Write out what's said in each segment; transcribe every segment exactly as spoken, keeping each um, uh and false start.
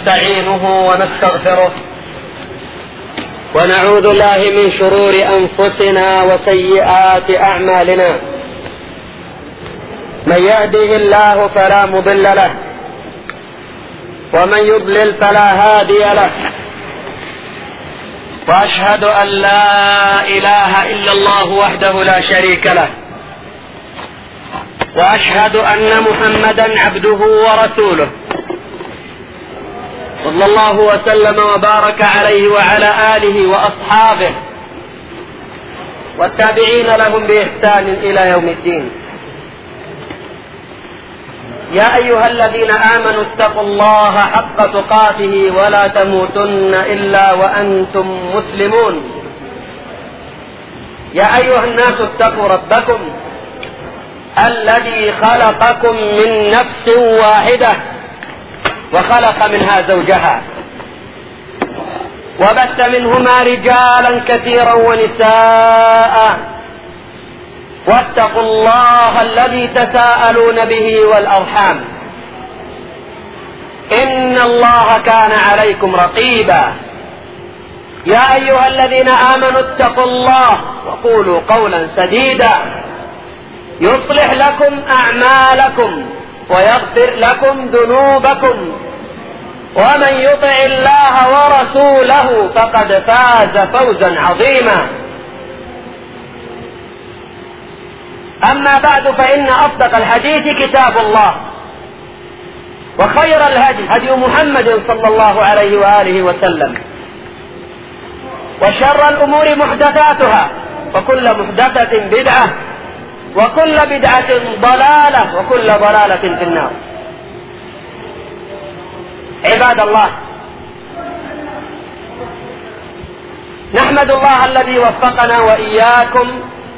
ونستعينه ونستغفره ونعوذ بالله من شرور أنفسنا وسيئات أعمالنا. من يهده الله فلا مضل له ومن يضلل فلا هادي له، وأشهد أن لا إله إلا الله وحده لا شريك له، وأشهد أن محمدا عبده ورسوله صلى الله وسلم وبارك عليه وعلى آله وأصحابه والتابعين لهم بإحسان إلى يوم الدين. يا أيها الذين آمنوا اتقوا الله حق تقاته ولا تموتن إلا وأنتم مسلمون. يا أيها الناس اتقوا ربكم الذي خلقكم من نفس واحدة وخلق منها زوجها وبث منهما رجالا كثيرا ونساء، واتقوا الله الذي تساءلون به والأرحام إن الله كان عليكم رقيبا. يا أيها الذين آمنوا اتقوا الله وقولوا قولا سديدا يصلح لكم أعمالكم ويغفر لكم ذنوبكم، ومن يطع الله ورسوله فقد فاز فوزا عظيما. أما بعد، فإن أصدق الحديث كتاب الله، وخير الهدي هدي محمد صلى الله عليه وآله وسلم، وشر الأمور محدثاتها، وكل محدثة بدعة، وكل بدعة ضلالة، وكل ضلالة في النار. عباد الله، نحمد الله الذي وفقنا وإياكم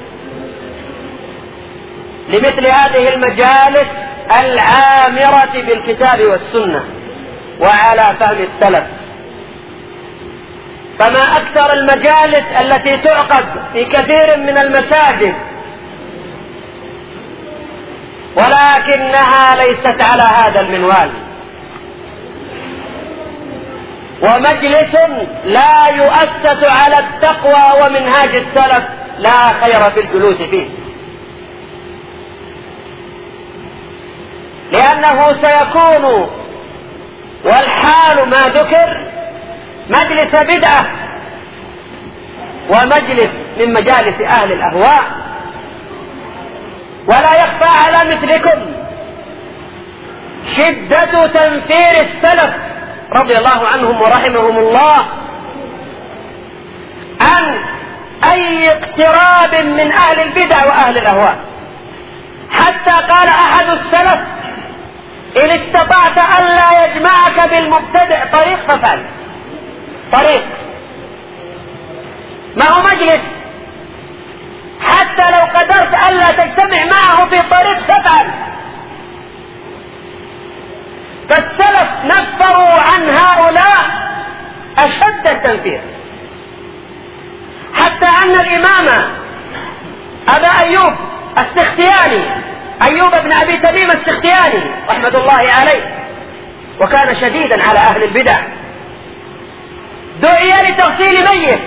لمثل هذه المجالس العامرة بالكتاب والسنة وعلى فهم السلف. فما أكثر المجالس التي تعقد في كثير من المساجد، ولكنها ليست على هذا المنوال، ومجلس لا يؤسس على التقوى ومنهاج السلف لا خير في الجلوس فيه، لأنه سيكون والحال ما ذكر مجلس بدعة ومجلس من مجالس أهل الأهواء. ولا يخفى على مثلكم شدة تنفير السلف رضي الله عنهم ورحمهم الله عن أي اقتراب من أهل البدع وأهل الأهواء، حتى قال أحد السلف: إن استطعت ألا يجمعك بالمبتدع طريق فافعل. طريق ما هو مجلس، حتى لو قدرت ألا تجتمع معه في طريق فافعل. فالسلف نفروا عن هؤلاء أشد التنفير، حتى أن الإمام أبا أيوب السختياني، أيوب بن أبي تميم السختياني رحمة الله عليه، وكان شديدا على أهل البدع، دعي لتغسيل ميت،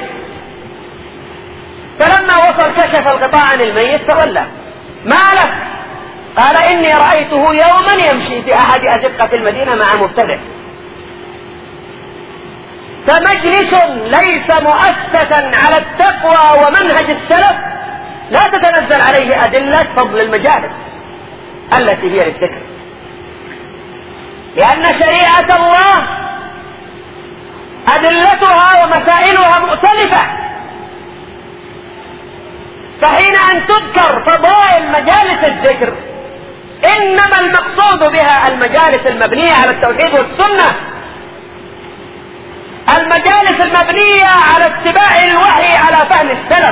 فلما وصل كشف الغطاء عن الميت فولى: ما لك؟ قال: إني رأيته يوما يمشي في أحد أزقة المدينة مع مبتدع. فمجلس ليس مؤسسا على التقوى ومنهج السلف لا تتنزل عليه أدلة فضل المجالس التي هي للذكر، لأن شريعة الله أدلتها ومسائلها مختلفة. فحين أن تذكر فضائل مجالس الذكر، إنما المقصود بها المجالس المبنية على التوحيد والسنة، المجالس المبنية على اتباع الوحي على فهم السلف.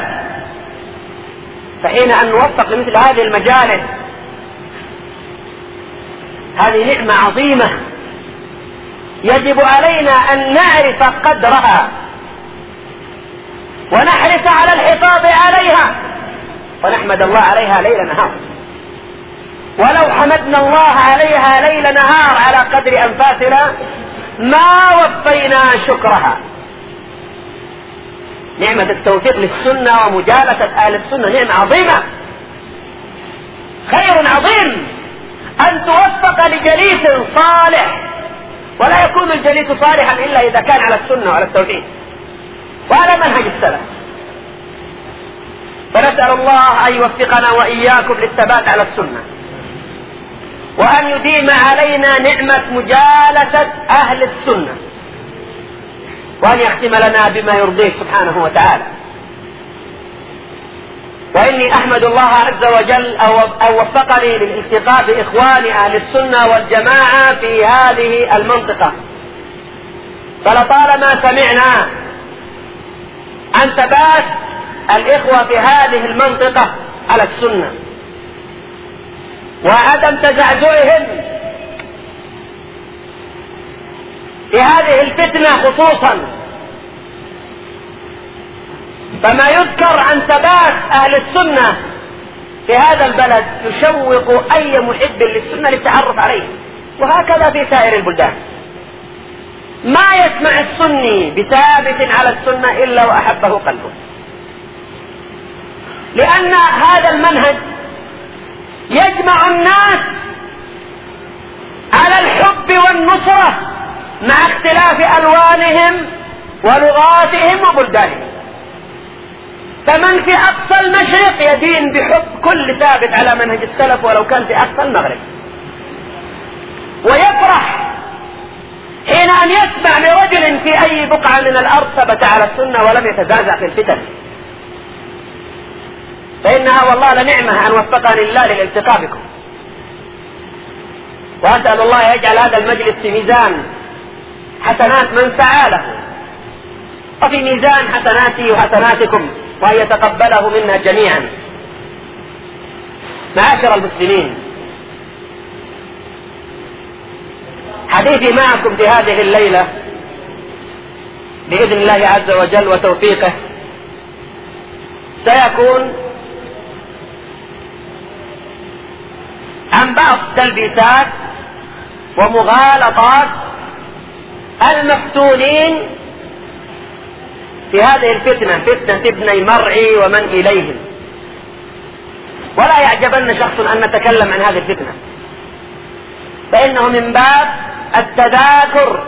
فحين أن نوفق لمثل هذه المجالس، هذه نعمة عظيمة يجب علينا أن نعرف قدرها ونحرص على الحفاظ عليها، ونحمد الله عليها ليل نهار. ولو حمدنا الله عليها ليل نهار على قدر أنفاسنا ما وفينا شكرها. نعمة التوفيق للسنة ومجالسة أهل السنة نعمة عظيمة، خير عظيم أن توفق لجليس صالح، ولا يكون الجليس صالحا إلا إذا كان على السنة وعلى التوحيد وعلى منهج السلف. فنسأل الله أن يوفقنا وإياكم للثبات على السنة، وأن يديم علينا نعمة مجالسة أهل السنة، وأن يختم لنا بما يرضيه سبحانه وتعالى. وإني أحمد الله عز وجل أن وفقني للالتقاء بإخوان أهل السنة والجماعة في هذه المنطقة، فلطالما سمعنا عن ثبات الإخوة في هذه المنطقة على السنة وعدم تزعزعهم في هذه الفتنة خصوصا. فما يذكر عن ثبات أهل السنة في هذا البلد يشوق أي محب للسنة للتعرف عليه، وهكذا في سائر البلدان. ما يسمع السني بثابت على السنة إلا وأحبه قلبه، لأن هذا المنهج يجمع الناس على الحب والنصرة مع اختلاف ألوانهم ولغاتهم وبلدانهم. فمن في أقصى المشرق يدين بحب كل ثابت على منهج السلف ولو كان في أقصى المغرب، ويفرح حين أن يسمع لرجل في أي بقعة من الأرض ثبت على السنة ولم يتزعزع في الفتن. فإنها والله لنعمة أن وفقني الله للالتقاء بكم، وأسأل الله يجعل هذا المجلس في ميزان حسنات من سعى له، وفي ميزان حسناتي وحسناتكم، وأن يتقبله منا جميعا. معاشر المسلمين، حديثي معكم في هذه الليلة بإذن الله عز وجل وتوفيقه سيكون عن بعض تلبيسات ومغالطات المفتونين في هذه الفتنة، فتنة ابني مرعي ومن إليهم. ولا يعجبن شخص أن نتكلم عن هذه الفتنة، فإنه من باب التذاكر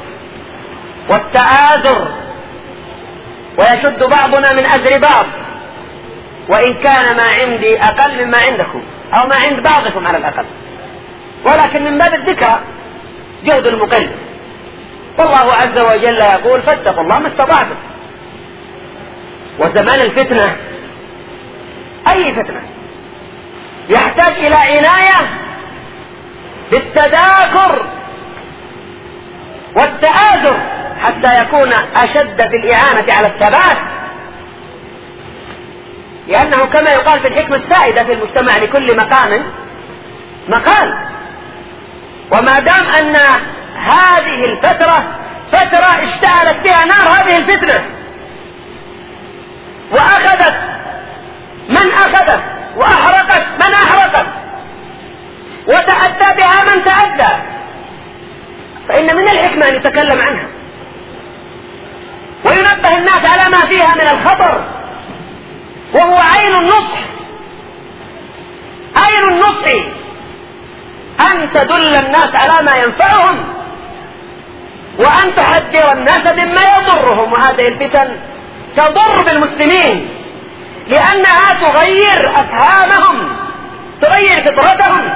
والتآزر، ويشد بعضنا من أزر بعض، وإن كان ما عندي أقل مما عندكم أو ما عند بعضكم على الأقل، ولكن من باب الذكرى جهد المقل. والله عز وجل يقول فاتقوا الله ما استطعتم. وزمان الفتنة أي فتنة يحتاج إلى عناية بالتذاكر والتآزر حتى يكون أشد في الإعانة على الثبات، لأنه كما يقال في الحكمة السائدة في المجتمع لكل مقام مقال. وما دام أن هذه الفترة فترة اشتعلت بها نار هذه الفتنة وأخذت من أخذت وأحرقت من أحرقت وتأدى بها من تأدى، فإن من الحكمة أن يتكلم عنها وينبه الناس على ما فيها من الخطر، وهو عين النصح. عين النصح أن تدل الناس على ما ينفعهم وأن تحذر الناس مما يضرهم. وهذه الفتن تضر بالمسلمين لأنها تغير أفهامهم، تغير فطرتهم،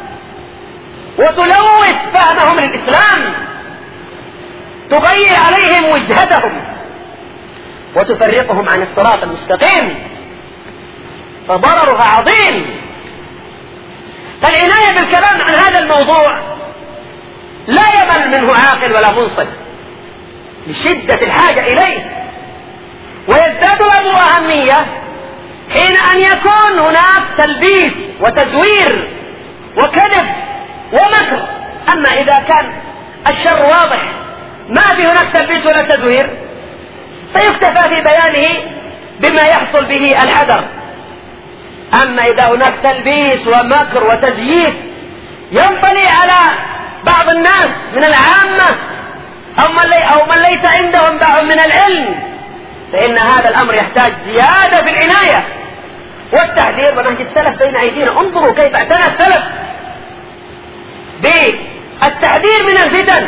وتلوث فهمهم للإسلام، تغير عليهم وجهتهم، وتفرقهم عن الصراط المستقيم، فضررها عظيم. فالعناية بالكلام عن هذا الموضوع لا يمل منه عاقل ولا منصف لشدة الحاجة إليه، ويزداد له أهمية حين أن يكون هناك تلبيس وتزوير وكذب ومكر. أما إذا كان الشر واضح ما في هناك تلبيس ولا تزوير فيكتفى في بيانه بما يحصل به الحذر. أما إذا هناك تلبيس ومكر وتزييف ينطلي على بعض الناس من العامة أو من, لي أو من ليس عندهم باع من العلم، فإن هذا الأمر يحتاج زيادة في العناية والتحذير ونهج السلف بين أيدينا. انظروا كيف اعتنى السلف بالتحذير من الفتن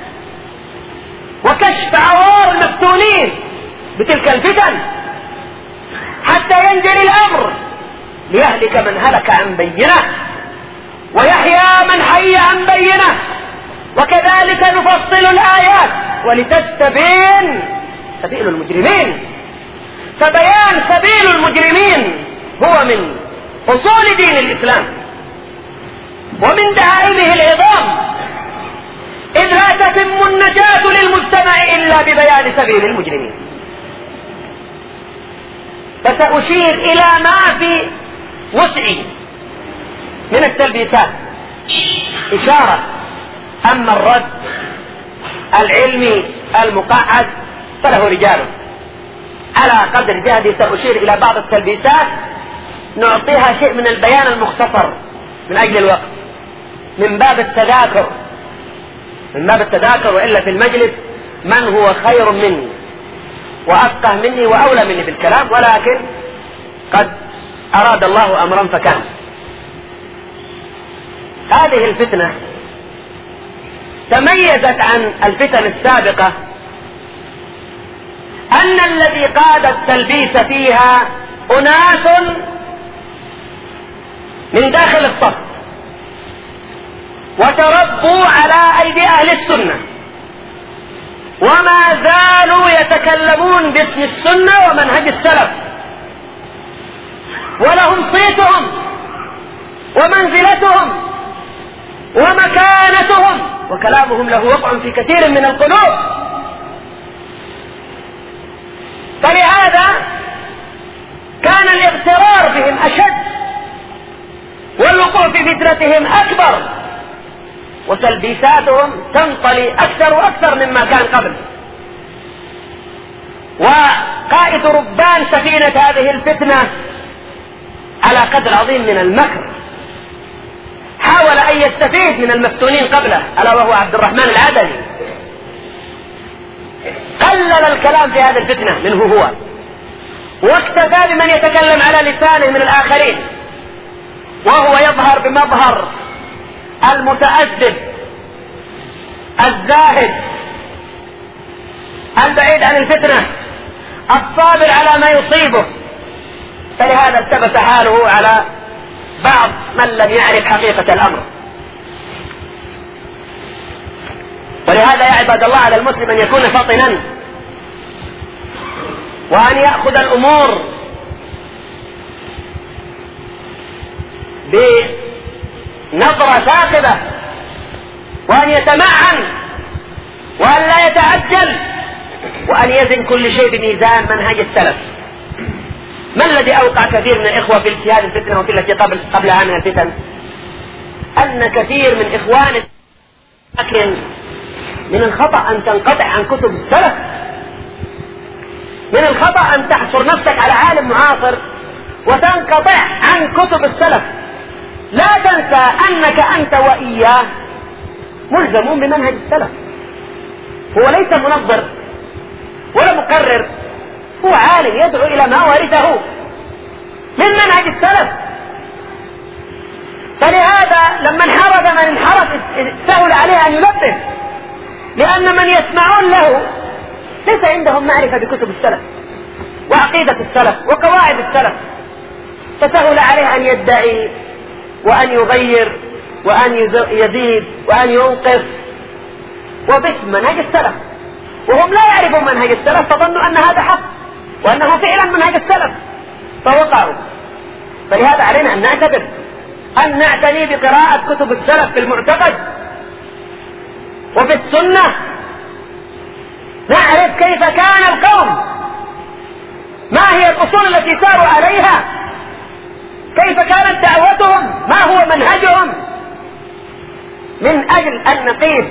وكشف عوار المفتونين بتلك الفتن حتى ينجلي الأمر ليهلك من هلك عن بينه ويحيى من حي عن بينه. وكذلك نفصل الآيات ولتستبين سبيل المجرمين. فبيان سبيل المجرمين هو من أصول دين الإسلام ومن دعائمه العظام، إذ لا تتم النجاة للمجتمع إلا ببيان سبيل المجرمين. فسأشير إلى ما في وسعي من التلبيسات إشارة. أما الرد العلمي المقعد فله رجاله، على قدر جهدي سأشير إلى بعض التلبيسات نعطيها شيء من البيان المختصر من أجل الوقت، من باب التذاكر من باب التذاكر وإلا في المجلس من هو خير مني وأفقه مني وأولى مني بالكلام، ولكن قد أراد الله أمرا فكان. هذه الفتنة تميزت عن الفتن السابقة أن الذي قاد التلبيس فيها أناس من داخل الصف وتربوا على أيدي أهل السنة وما زالوا يتكلمون باسم السنة ومنهج السلف، ولهم صيتهم ومنزلتهم ومكانتهم وكلامهم له وقع في كثير من القلوب. فلهذا كان الاغترار بهم أشد والوقوع في فتنتهم أكبر وتلبيساتهم تنطلي أكثر وأكثر مما كان قبل. وقائد ربان سفينة هذه الفتنة على قدر عظيم من المكر حاول أن يستفيد من المفتونين قبله، ألا وهو عبد الرحمن العدني. قلل الكلام في هذه الفتنة منه هو واكتفى بمن يتكلم على لسانه من الآخرين، وهو يظهر بمظهر المتأدب الزاهد البعيد عن الفتنة الصابر على ما يصيبه. فلهذا التبس حاله على بعض من لم يعرف حقيقة الأمر. ولهذا يا عباد الله على المسلم أن يكون فطنا وأن يأخذ الأمور بنظرة ثاقبة وأن يتمعن وأن لا يتعجل وأن يزن كل شيء بميزان منهج السلف. ما الذي أوقع كثير من الإخوة في اجتهاد الفتنة وفي التي قبل قبلها من الفتن؟ أن كثير من إخوان لكن من الخطأ أن تنقطع عن كتب السلف، من الخطأ أن تحصر نفسك على عالم معاصر وتنقطع عن كتب السلف. لا تنسى أنك أنت وإياه ملزمون بمنهج السلف. هو ليس منظر ولا مقرر، هو عالم يدعو إلى ما ورثه من منهج السلف. فلهذا لما انحرف من انحرف سهل عليه أن يلبس، لأن من يسمعون له ليس عندهم معرفة بكتب السلف وعقيدة السلف وقواعد السلف، فسهل عليه أن يدعي وأن يغير وأن يزيد وأن ينقص وباسم منهج السلف، وهم لا يعرفون منهج السلف فظنوا أن هذا حق وأنه فعلا منهج السلف فوقعوا. فلهذا علينا أن نعتبر أن نعتني بقراءة كتب السلف في المعتقد وفي السنة، نعرف كيف كان القوم، ما هي الأصول التي ساروا عليها، كيف كانت دعوتهم، ما هو منهجهم، من أجل أن نقيس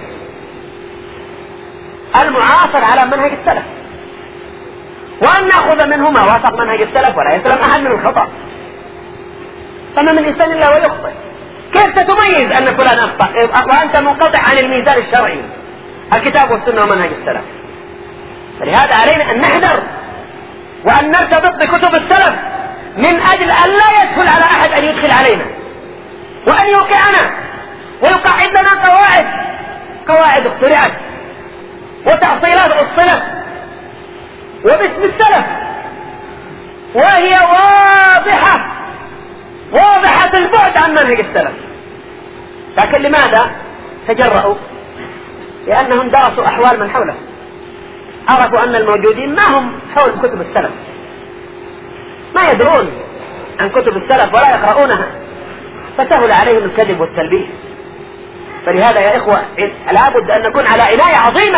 المعاصر على منهج السلف وأن نأخذ منه ما وافق منهج السلف ولا يسلم أحد من الخطأ. فما من إنسان إلا ويخطئ. كيف ستميز أن فلان أخطأ وأنت منقطع عن الميزان الشرعي الكتاب والسنة ومنهج السلف. فلهذا علينا أن نحذر وأن نرتبط بكتب السلف من أجل أن لا يسهل على أحد أن يدخل علينا وأن يوقعنا ويقعد لنا قواعد قواعد اخترعت وتأصيلات أصلت وباسم السلف وهي واضحة واضحة البعد عن منهج السلف. لكن لماذا تجرؤوا؟ لأنهم درسوا أحوال من حولهم، عرفوا أن الموجودين ما هم حول كتب السلف، ما يدرون عن كتب السلف ولا يقرؤونها، فسهل عليهم الكذب والتلبيس. فلهذا يا إخوة لابد أن نكون على عناية عظيمة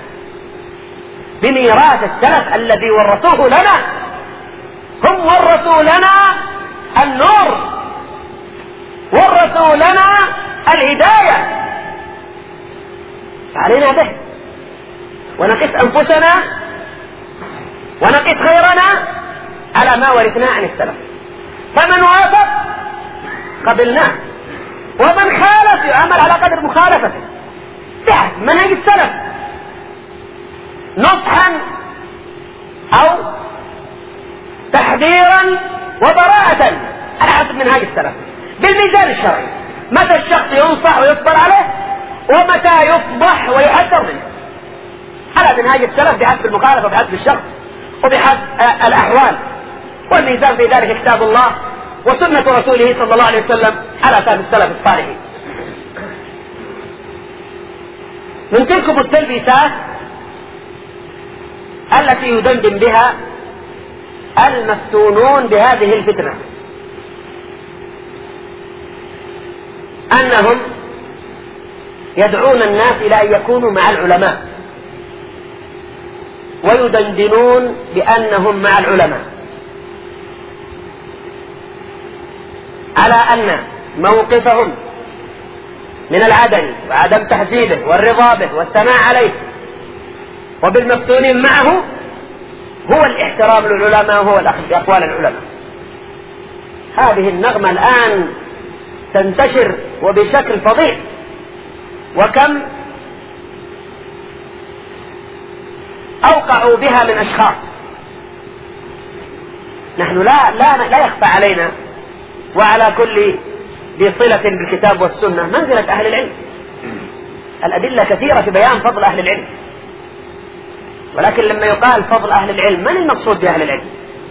بميراث السلف الذي ورثوه لنا. هم ورثوا لنا النور، ورثوا لنا الهداية، فعلينا به ونقيس أنفسنا ونقيس غيرنا على ما ورثناه عن السلف. فمن وافق قبلناه، ومن خالف يعمل على قدر مخالفته بحسب منهج السلف، نصحا أو تحذيرا وبراءة على حسب منهج السلف بالميزان الشرعي. متى الشخص ينصح ويصبر عليه، ومتى يفضح ويحذر منه على منهج السلف بحسب المخالفة وبحسب الشخص وبحسب الأحوال. والميزان في ذلك كتاب الله وسنة رسوله صلى الله عليه وسلم على فهم السلف الصالحين. من تلكم التلبيسات التي يدندن بها المفتونون بهذه الفتنة أنهم يدعون الناس إلى أن يكونوا مع العلماء، ويدندنون بأنهم مع العلماء، على أن موقفهم من العدل وعدم تحزيبه والرضا به والثناء عليه وبالمفتونين معه هو الاحترام للعلماء وهو الأخذ بأقوال العلماء. هذه النغمة الآن تنتشر وبشكل فظيع، وكم أوقعوا بها من أشخاص. نحن لا, لا, لا يخفى علينا وعلى كل ذي صلة بالكتاب والسنة منزلة أهل العلم. الأدلة كثيرة في بيان فضل أهل العلم، ولكن لما يقال فضل أهل العلم من المقصود بأهل العلم؟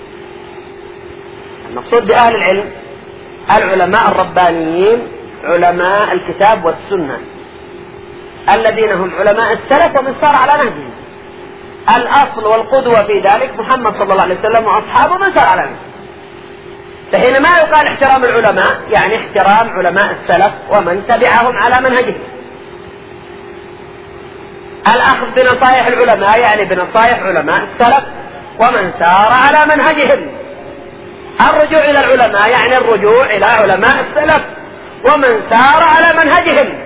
المقصود بأهل العلم العلماء الربانيين، علماء الكتاب والسنة الذين هم علماء السلف ومن سار على نهجهم. الأصل والقدوة في ذلك محمد صلى الله عليه وسلم وأصحابه من سار على نهجهم. فحينما يقال احترام العلماء يعني احترام علماء السلف ومن تبعهم على منهجهم. الأخذ بنصائح العلماء يعني بنصائح علماء السلف ومن سار على منهجهم. الرجوع إلى العلماء يعني الرجوع إلى علماء السلف ومن سار على منهجهم.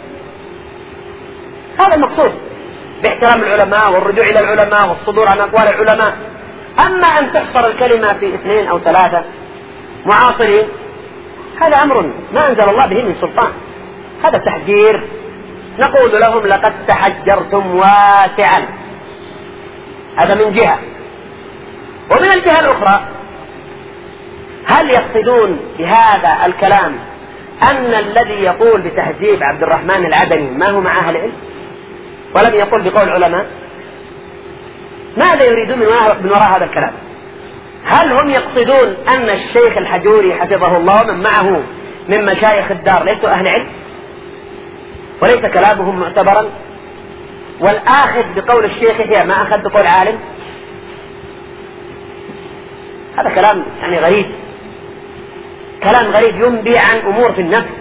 هذا المقصود باحترام العلماء والرجوع إلى العلماء والصدور عن أقوال العلماء. أما أن تحصر الكلمة في اثنين أو ثلاثة معاصرين هذا أمر ما أنزل الله به من سلطان، هذا تحذير. نقول لهم لقد تحجرتم واسعا، هذا من جهة. ومن الجهة الأخرى هل يقصدون بهذا الكلام أن الذي يقول بتهذيب عبد الرحمن العدني ما هو مع أهل العلم ولم يقول بقول علماء؟ ماذا يريدون من وراء هذا الكلام؟ هل هم يقصدون أن الشيخ الحجوري حفظه الله ومن معه من مشايخ الدار ليسوا أهل علم وليس كلامهم معتبرا، والآخذ بقول الشيخ هي ما أخذ بقول عالم؟ هذا كلام يعني غريب، كلام غريب ينبي عن أمور في النفس.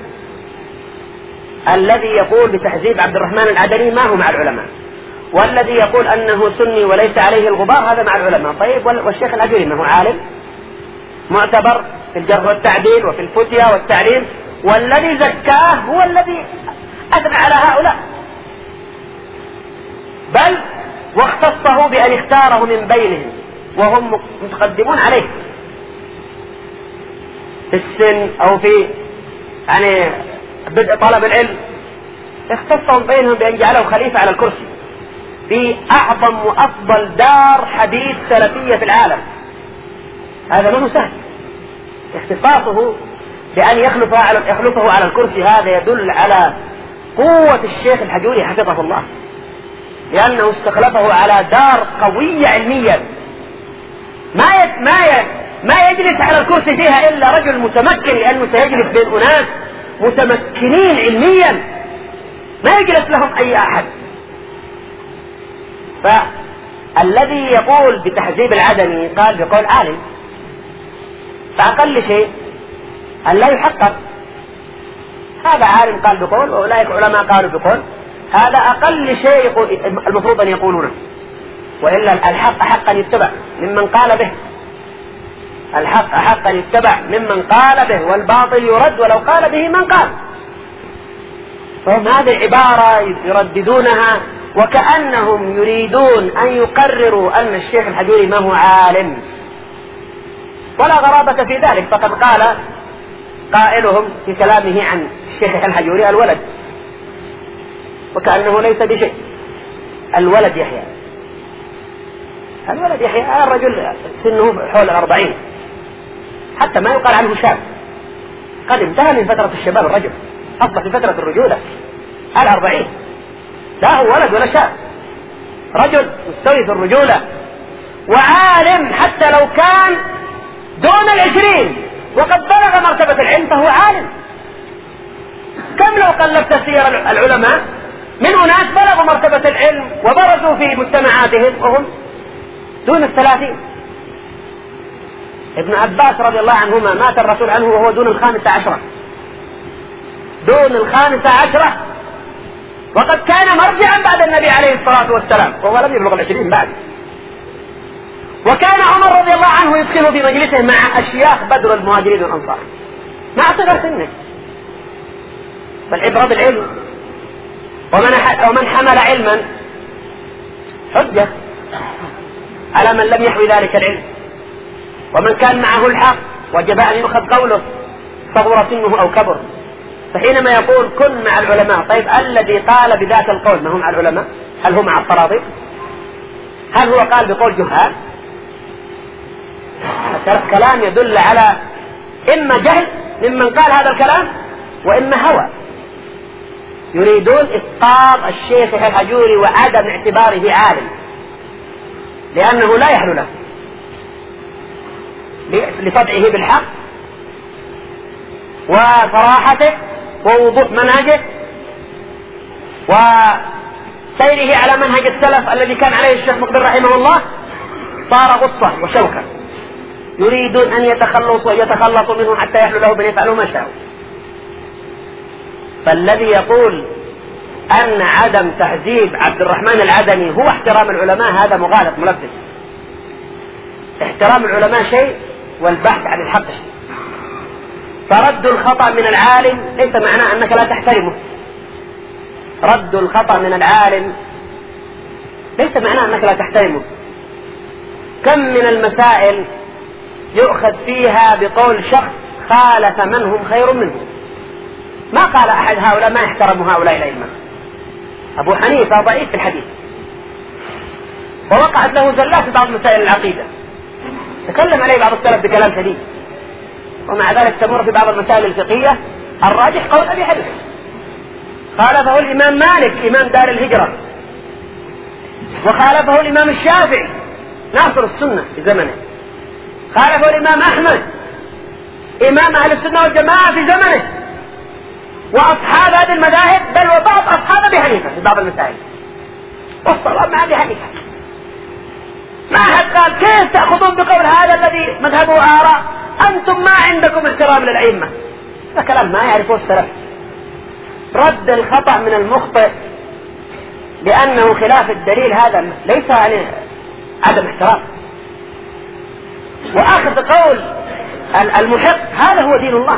الذي يقول بتهذيب عبد الرحمن العدني ما هو مع العلماء، والذي يقول أنه سني وليس عليه الغبار هذا مع العلماء. طيب والشيخ الحجوري ما هو عالم معتبر في الجرح والتعديل وفي الفتيا والتعليم، والذي زكاه هو الذي أثنى على هؤلاء، بل واختصه بأن اختاره من بينهم وهم متقدمون عليه في السن أو في يعني بدء طلب العلم اختصهم بينهم بأن جعله خليفة على الكرسي في أعظم وأفضل دار حديث سلفية في العالم. هذا ما هو سهل. اختصاصه بأن يخلفه على, يخلفه على الكرسي هذا يدل على قوة الشيخ الحجوري حفظه الله، لأنه استخلفه على دار قوية علميا ما يت... ما ي... ما يجلس على الكرسي فيها إلا رجل متمكن، لأنه سيجلس بين أناس متمكنين علميا ما يجلس لهم أي أحد. فالذي يقول بتحزيب العدني قال بقول عالم، فأقل شيء أن لا يحقق. هذا عالم قال بقول وأولئك علماء قالوا بقول، هذا أقل شيء يقول المفروض أن يقولونه، وإلا الحق حقا يتبع ممن قال به، الحق حقا يتبع ممن قال به، والباطل يرد ولو قال به من قال. فهم هذه العبارة يرددونها وكأنهم يريدون أن يقرروا أن الشيخ الحجوري ما هو عالم، ولا غرابة في ذلك، فقد قال قائلهم في كلامه عن الشيخ الحجوري الولد، وكأنه ليس بشيء. الولد يحيى، الولد يحيى الرجل سنه حول الأربعين، حتى ما يقال عنه شاب، قد انتهى من فترة الشباب، الرجل أصبح في فترة الرجولة الأربعين، لا هو ولد ولا شاب، رجل مستوي في الرجولة وعالم، حتى لو كان دون العشرين وقد بلغ مرتبة العلم فهو عالم. كم لو قلبت سير العلماء من أناس بلغوا مرتبة العلم وبرزوا في مجتمعاتهم وهم دون الثلاثين. ابن عباس رضي الله عنهما مات الرسول عنه وهو دون الخامسة عشرة، دون الخامسة عشرة، وقد كان مرجعا بعد النبي عليه الصلاة والسلام وهو لم يبلغ العشرين بعد. وكان عمر رضي الله عنه يدخله في مجلسه مع أشياخ بدر المهاجرين والأنصار مع صغر سنه. فالعبرة بالعلم، ومن حمل علما حجة على من لم يحوي ذلك العلم، ومن كان معه الحق وجب أن يؤخذ قوله صغر سنه أو كبر. فحينما يقول كن مع العلماء، طيب الذي قال بذات القول ما هو مع العلماء؟ هل هو مع الفراضي؟ هل هو قال بقول جهال؟ كلام يدل على إما جهل ممن قال هذا الكلام، وإما هوى. يريدون إسقاط الشيخ الحجوري وعدم اعتباره عالم، لأنه لا يحل له لصدعه بالحق وصراحته ووضوح منهجه وسيره على منهج السلف الذي كان عليه الشيخ مقبل رحمه الله. صار غصة وشوكة، يريدون أن يتخلصوا يتخلصوا منه حتى يحلوا له بأن يفعلوا ما شاءوا. فالذي يقول أن عدم تهذيب عبد الرحمن العدني هو احترام العلماء هذا مغالط ملبس. احترام العلماء شيء والبحث عن الحق شيء. فرد الخطأ من العالم ليس معناه أنك لا تحترمه. رد الخطأ من العالم ليس معناه أنك لا تحترمه. كم من المسائل يؤخذ فيها بقول شخص خالف من هم خير منه، ما قال أحد هؤلاء ما يحترموا هؤلاء الأئمة. أبو حنيفة ضعيف في الحديث ووقعت له زلات في بعض مسائل العقيدة، تكلم عليه بعض السلف بكلام شديد، ومع ذلك تمر في بعض المسائل الفقهية الراجح قول أبي حنيفة. خالفه الإمام مالك إمام دار الهجرة، وخالفه الإمام الشافعي ناصر السنة في زمنه، خالفه الإمام أحمد إمام أهل السنة والجماعة في زمنه، وأصحاب هذه المذاهب بل وبعض أصحاب أبي حنيفة في بعض المسائل، والصواب مع أبي حنيفة. ما أحد قال كيف تأخذون بقول هذا الذي مذهبه آراء، أنتم ما عندكم احترام للأئمة. هذا كلام ما يعرفه السلف. رد الخطأ من المخطئ لأنه خلاف الدليل هذا ليس عليه عدم احترام. وأخذ قول المحق هذا هو دين الله.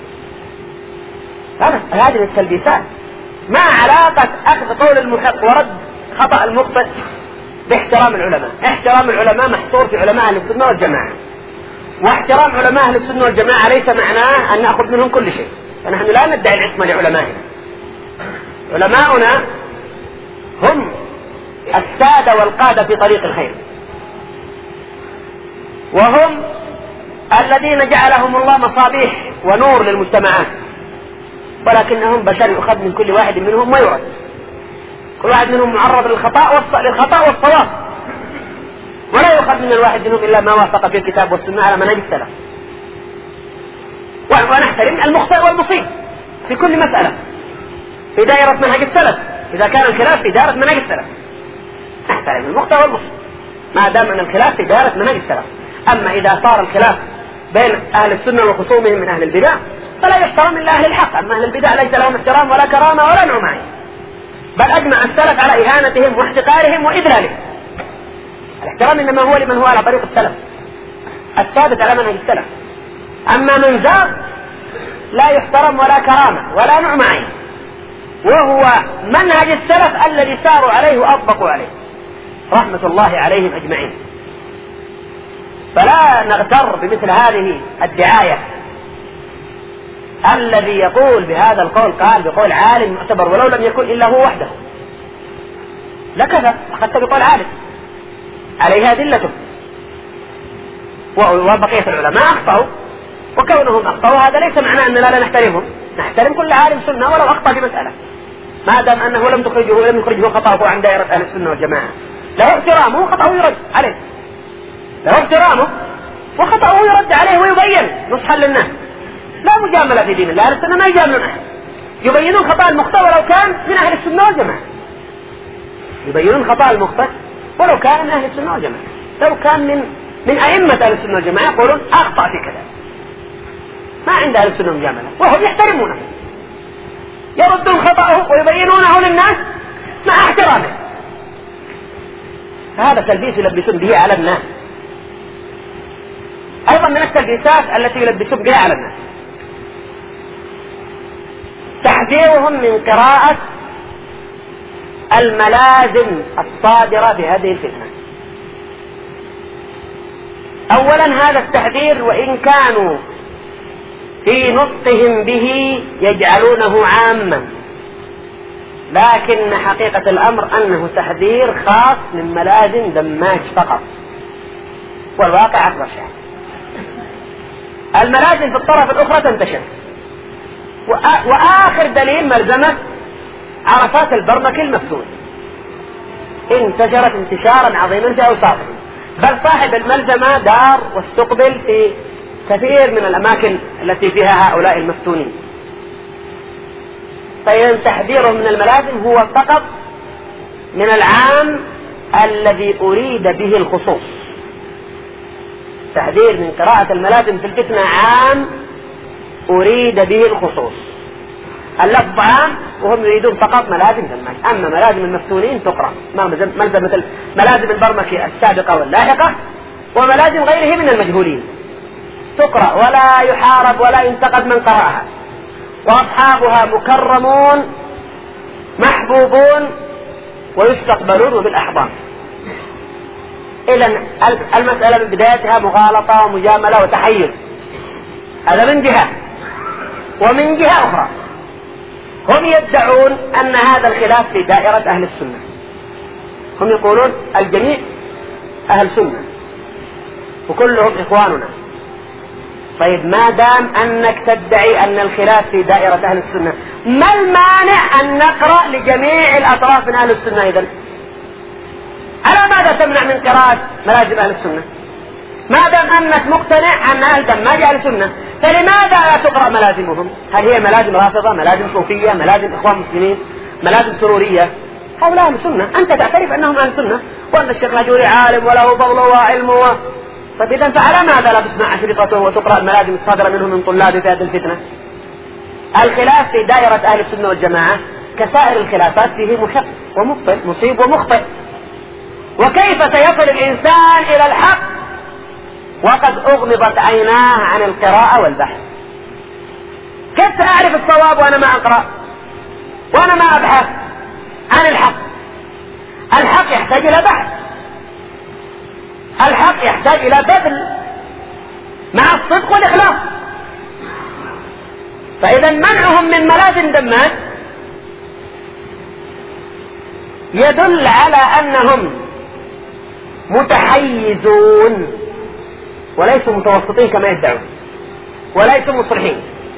هذه التلبيسات ما علاقة أخذ قول المحق ورد خطأ المخطئ باحترام العلماء. احترام العلماء محصور في علماء أهل السنة والجماعة، واحترام علماء أهل السنة والجماعة ليس معناه أن نأخذ منهم كل شيء، فنحن لا ندعي العصمة لعلمائنا، علماؤنا هم السادة والقادة في طريق الخير، وهم الذين جعلهم الله مصابيح ونور للمجتمعات، ولكنهم بشر يؤخذ من كل واحد منهم ما يرد، كل واحد منهم معرض للخطأ للخطأ والصواب، ولا يؤخذ من الواحد منهم إلا ما وافق في الكتاب والسنة على منهج السلف. ونحترم المخطئ والمصيب في كل مسألة في دائرة منهج السلف، إذا كان الخلاف في دائرة منهج السلف نحترم المخطئ والمصيب ما دام أن الخلاف في دائرة منهج السلف. أما إذا صار الخلاف بين أهل السنة وخصومهم من أهل البدع فلا يحترم إلا أهل الحق، أما أهل البدع ليس لهم احترام ولا كرامة ولا نعمة، بل أجمع السلف على إهانتهم واحتقارهم وإذلالهم. الاحترام إنما هو لمن هو على طريق السلف الثابت على منهج السلف، أما من زاغ لا يحترم ولا كرامة ولا نعمة عين، وهو منهج السلف الذي ساروا عليه وأطبقوا عليه رحمة الله عليهم أجمعين. فلا نغتر بمثل هذه الدعاية. الذي يقول بهذا القول قال بقول عالم معتبر ولو لم يكن إلا هو وحده لكذا، أخذت بقول عالم عليها أدلته، وبقية العلماء أخطأوا، وكونهم أخطأوا هذا ليس معناه أننا لا نحترمهم، نحترم كل عالم سنة ولو أخطأ في مسألة ما دام أنه لم تخرجه لم يخرجه خطأه عن دائرة أهل السنة والجماعة، له احترامه وخطأه يرد عليه، له احترامه وخطأه يرد عليه ويبين نصحا للناس. لا مجاملة في دين الله، أهل السنة ما يجاملون أحد، يبينون خطأ المخطئ ولو كان من أهل السنة والجماعة، يبينون خطأ المخطئ ولو كان من أهل السنة والجماعة، لو كان من من أئمة أهل السنة والجماعة يقولون أخطأ في كذا، ما عند أهل السنة مجاملة، وهم يحترمونه يردون خطأه ويبينونه للناس مع احترامه. هذا تلبيس يلبسون به على الناس. أيضا من التلبيسات التي يلبسون بها على الناس تحذيرهم من قراءة الملازم الصادرة بهذه الفتنة. أولا هذا التحذير وإن كانوا في نطقهم به يجعلونه عاما، لكن حقيقة الأمر أنه تحذير خاص من ملازم دماج فقط، والواقع أكبر شيء. الملازم في الطرف الأخرى تنتشر، وآخر دليل ملزمة عرفات البرمكي المفتون انتشرت انتشارا عظيما في أوساطهم، بل صاحب الملزمة دار واستقبل في كثير من الأماكن التي فيها هؤلاء المفتونين. فإذا تحذيرهم من الملازم هو فقط من العام الذي أريد به الخصوص. تحذير من قراءة الملازم في الفتنة عام أريد به الخصوص، اللفظ عام وهم يريدون فقط ملازم دماج. أما ملازم المفتونين تقرأ ملزمة ملازم البرمكي السابقة واللاحقة وملازم غيره من المجهولين تقرأ ولا يحارب ولا ينتقد من قرأها، وأصحابها مكرمون محبوبون ويستقبلون بالأحضان. إذن المسألة من بدايتها مغالطة ومجاملة وتحيز، هذا من جهة. ومن جهة أخرى هم يدعون أن هذا الخلاف في دائرة أهل السنة، هم يقولون الجميع أهل سنة وكلهم إخواننا. طيب ما دام أنك تدعي أن الخلاف في دائرة أهل السنة، ما المانع أن نقرأ لجميع الأطراف من أهل السنة؟ إذن على ماذا تمنع من قراءة ملازم أهل السنة؟ ما دام أنك مقتنع أن أهل دماج أهل السنة، فلماذا لا تقرأ ملازمهم؟ هل هي ملازم رافضة، ملازم صوفية، ملازم إخوان مسلمين، ملازم سرورية؟ هؤلاء أهل السنة، أنت تعترف أنهم أهل السنة وأن الشيخ الهجوري عالم وله فضل وعلم. طيب إذن فعلى ماذا لا تسمع أشرطته وتقرأ الملازم الصادرة منهم من طلاب في هذه الفتنة؟ الخلاف في دائرة أهل السنة والجماعة كسائر الخلافات فيه محق ومخطئ، مصيب ومخطئ. وكيف سيصل الإنسان إلى الحق وقد أغمضت عيناه عن القراءة والبحث؟ كيف سأعرف الصواب وأنا ما أقرأ وأنا ما أبحث عن الحق؟ الحق يحتاج إلى بحث، الحق يحتاج إلى بذل مع الصدق والإخلاص. فإذا منعهم من ملازم دماج يدل على أنهم متحيزون وليسوا متوسطين كما يدعون، وليسوا مصلحين،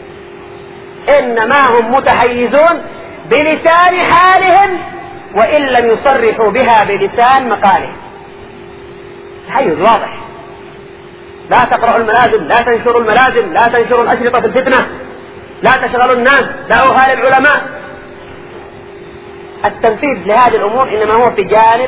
إنما هم متحيزون بلسان حالهم وإن لم يصرحوا بها بلسان مقالهم. تحيز واضح. لا تقرأوا الملازم، لا تنشروا الملازم، لا تنشروا الأشرطة في الفتنة، لا تشغلوا الناس، دعوها للعلماء. التنفيذ لهذه الأمور إنما هو في جانب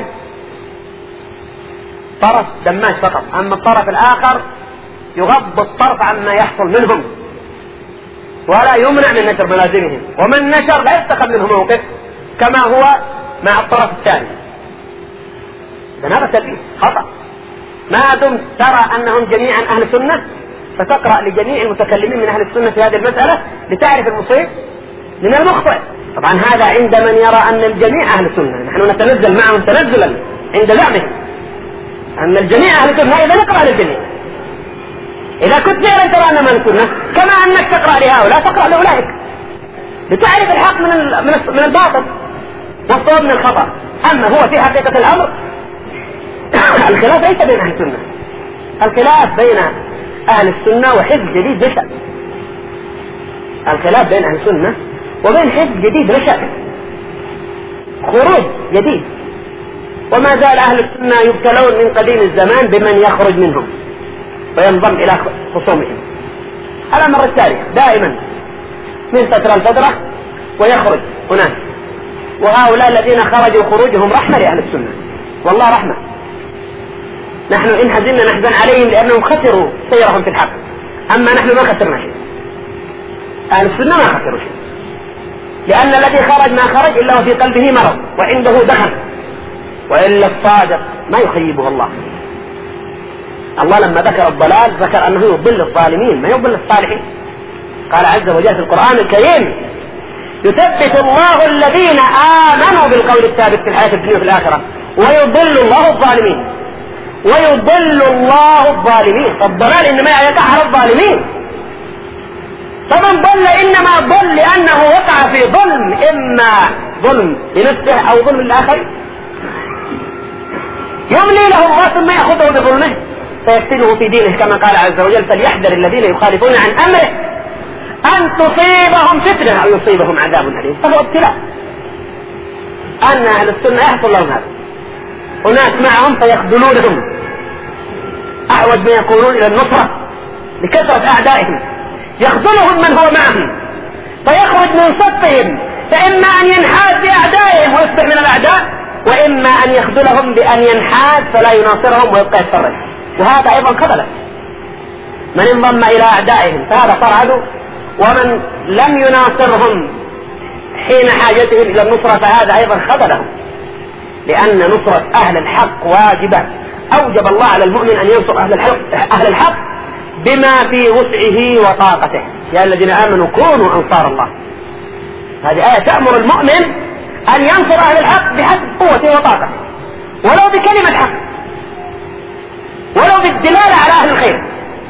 طرف دماج فقط، أما الطرف الآخر يغض الطرف عما يحصل منهم ولا يمنع من نشر ملازمهم، ومن نشر لا يتخذ منه موقف كما هو مع الطرف الثاني. إذن هذا تلبيس خطأ. ما دمت ترى أنهم جميعا أهل سنة فتقرأ لجميع المتكلمين من أهل السنة في هذه المسألة لتعرف المصيب من المخطئ. طبعا هذا عند من يرى أن الجميع أهل سنة، نحن نتنزل معهم تنزلا عند زعمهم أن الجميع أهل سنة، إذا نقرأ للجميع. إذا كنت فعلا ترى أنهم أهل سنة كما أنك تقرأ لهؤلاء تقرأ لأولئك لتعرف الحق من من الباطل والصواب من الخطأ. أما هو في حقيقة الأمر الخلاف ليس بين أهل السنة، الخلاف بين أهل السنة وحزب جديد نشأ. الخلاف بين أهل السنة وبين حزب جديد نشأ، خروج جديد، وما زال أهل السنة يبتلون من قديم الزمان بمن يخرج منهم وينضم إلى خصومهم على مر التاريخ دائما من فترة لفترة ويخرج أناس، وهؤلاء الذين خرجوا خروجهم رحمة لأهل السنة، والله رحمة. نحن إن حزننا نحزن عليهم لأنهم خسروا سيرهم في الحق، أما نحن ما خسرنا شيء، أهل السنة ما خسروا شيء، لأن الذي خرج ما خرج إلا وفي قلبه مرض وعنده دخن، وإلا الصادق ما يخيبه الله. الله لما ذكر الضلال ذكر أنه يضل الظالمين ما يضل الصالحين. قال عز وجل في القرآن الكريم: يثبت الله الذين آمنوا بالقول الثابت في الحياة الدنيا وفي الآخرة ويضل الله الظالمين. ويضل الله الظالمين، فالضلال إنما يقع على الظالمين. فمن ضل إنما ضل لأنه وقع في ظلم، إما ظلم لنفسه أو ظلم للآخرين، يملي له الله ثم يأخذه بظلمه فيفتنه في دينه، كما قال عز وجل: فليحذر الذين يخالفون عن أمره أن تصيبهم فتنة أو يصيبهم عذاب أليم. فهو ابتلاء أن أهل السنة يحصل لهم هذا، أناس معهم فيخذلونهم أعود ما يكونون إلى النصرة لكثرة أعدائهم، يخذلهم من هو معهم فيخرج من صفهم، فإما أن ينحاز بأعدائهم ويصبح من الأعداء، وإما أن يخذلهم بأن ينحاز فلا يناصرهم ويبقى يتفرج، وهذا أيضا خذله. من انضم إلى أعدائهم فهذا صار عدو، ومن لم يناصرهم حين حاجتهم إلى النصرة فهذا أيضا خذلهم، لأن نصرة أهل الحق واجبة. أوجب الله على المؤمن أن ينصر أهل الحق, أهل الحق بما في وسعه وطاقته. يا الذين آمنوا كونوا أنصار الله. هذه آية تأمر المؤمن أن ينصر أهل الحق بحسب قوته وطاقته، ولو بكلمة حق، ولو بالدلالة على أهل الخير.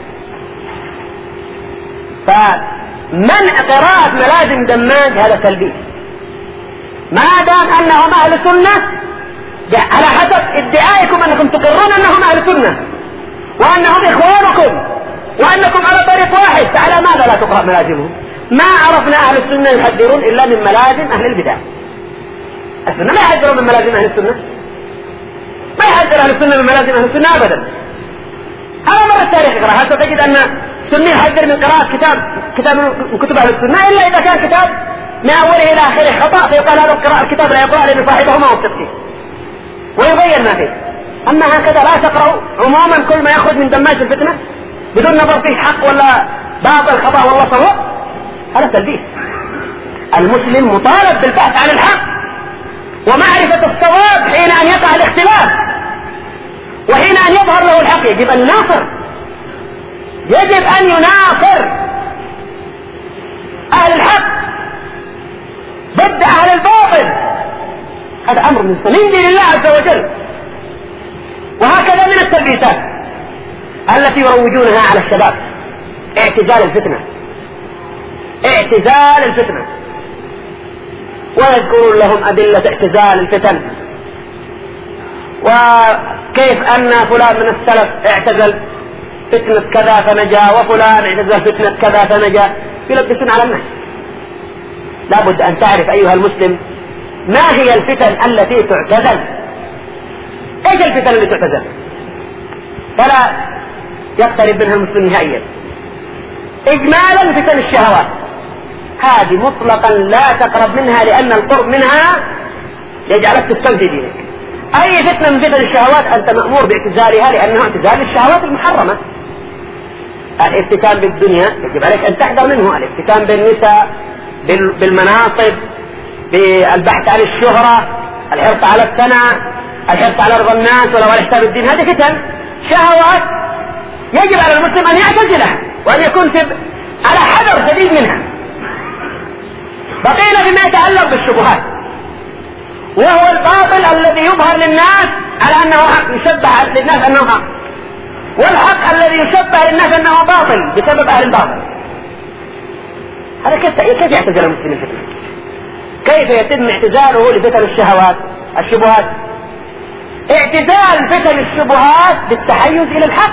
فمنع قراءة ملازم دماج هذا تلبيس، ما دام أنهم أهل سنة على حسب ادعائكم أنكم تقرون أنهم أهل سنة وأنهم إخوانكم وأنكم على طريق واحد، فعلى ماذا لا تقرأ ملازمهم؟ ما عرفنا أهل السنة يحذرون إلا من ملازم أهل البدع. السنة ما يحذرون من ملازم أهل السنة، ما يحذر أهل السنة من ملازم أهل السنة أبدا. على مر التاريخ اقرأ هل ستجد أن السني يحذر من قراءة كتاب كتاب من كتب أهل السنة إلا إذا كان كتاب من أوله إلى آخره خطأ فيقال هذا القراءة الكتاب لا يقرأ لأن صاحبه ما وفق فيه ويبين ما فيه. أما هكذا لا تقرأوا عموما كل ما يخرج من دماج الفتنة بدون نظر فيه حق ولا باطل خطأ والله صواب، هذا تلبيس. المسلم مطالب بالبحث عن الحق ومعرفة الصواب حين أن يقع الاختلاف، وحين أن يظهر له الحق يجب أن يناصر، يجب أن يناصر أهل الحق ضد أهل الباطل. هذا أمر من سنين دين الله عز وجل. وهكذا من التلبيسات التي يروجونها على الشباب اعتزال الفتنة، اعتزال الفتنة، ويذكرون لهم أدلة اعتزال الفتن وكيف أن فلان من السلف اعتزل فتنة كذا فنجا وفلان اعتزل فتنة كذا فنجا، يلبسون على الناس. لابد أن تعرف أيها المسلم ما هي الفتن التي تعتزل. ايش الفتن التي تعتزل؟ فلا يقترب منها المسلم نهائيا. إجمالا فتن الشهوات، هذه مطلقا لا تقرب منها، لأن القرب منها يجعلك تستنفي دينك. أي فتنة من فتن الشهوات أنت مأمور باعتزالها، لأنها اعتزال الشهوات المحرمة. الافتتان بالدنيا يجب عليك أن تحذر منه، الافتتان بالنساء، بالمناصب، بالبحث عن الشهرة، الحرص على الثناء، الحرص على رضا الناس ولو على حساب الدين، هذه فتن شهوات يجب على المسلم أن يعتزلها وأن يكون على حذر شديد منها. بقينا فيما يتعلق بالشبهات، وهو الباطل الذي يظهر للناس على أنه حق، يشبه للناس أنه حق، والحق الذي يشبه للناس أنه باطل بسبب أهل الباطل. هذا كيف يعتزل المسلم الفتنة؟ كيف يتم اعتزاله لفتن الشهوات الشبهات؟ اعتزال فتن الشبهات بالتحيز إلى الحق،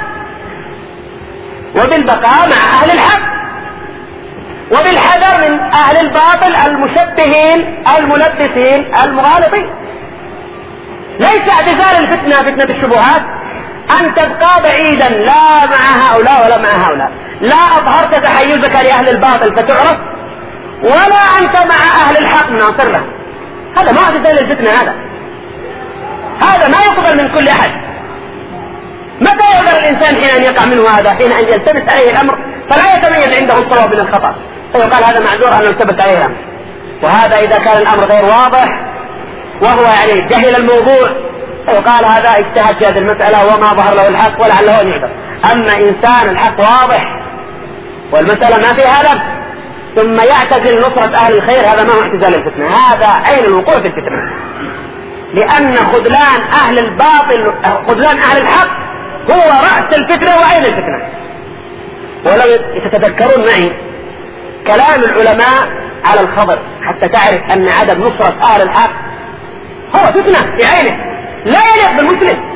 وبالبقاء مع أهل الحق، وبالحذر من أهل الباطل المشبهين الملبسين المغالطين. ليس اعتزال الفتنة فتنة الشبهات أن تبقى بعيدا لا مع هؤلاء ولا مع هؤلاء، لا أظهرت تحيزك لأهل الباطل فتعرف، ولا أنت مع أهل الحق ناصر له. هذا ما اعتزال الفتنة، هذا هذا ما يقبل من كل أحد. متى يقدر الإنسان حين أن يقع منه هذا؟ حين أن يلتبس عليه الأمر فلا يتميز عنده الصواب من الخطأ، فيقال هذا معذور أن يلتبس عليه الأمر. وهذا إذا كان الأمر غير واضح وهو يعني جهل الموضوع فيقال هذا اجتهد في هذه المسألة وما ظهر له الحق ولعله أن يعذر. أما إنسان الحق واضح والمسألة ما فيها لبس ثم يعتزل نصرة أهل الخير، هذا ما هو اعتزال الفتنة، هذا عين الوقوع في الفتنة. لأن خذلان أهل الباطل خذلان أهل الحق هو رأس الفتنة وعين الفتنة. ولو تتذكرون معي كلام العلماء على الخبر حتى تعرف أن عدم نصرة أهل الحق هو فتنة بعينه لا يليق بالمسلم.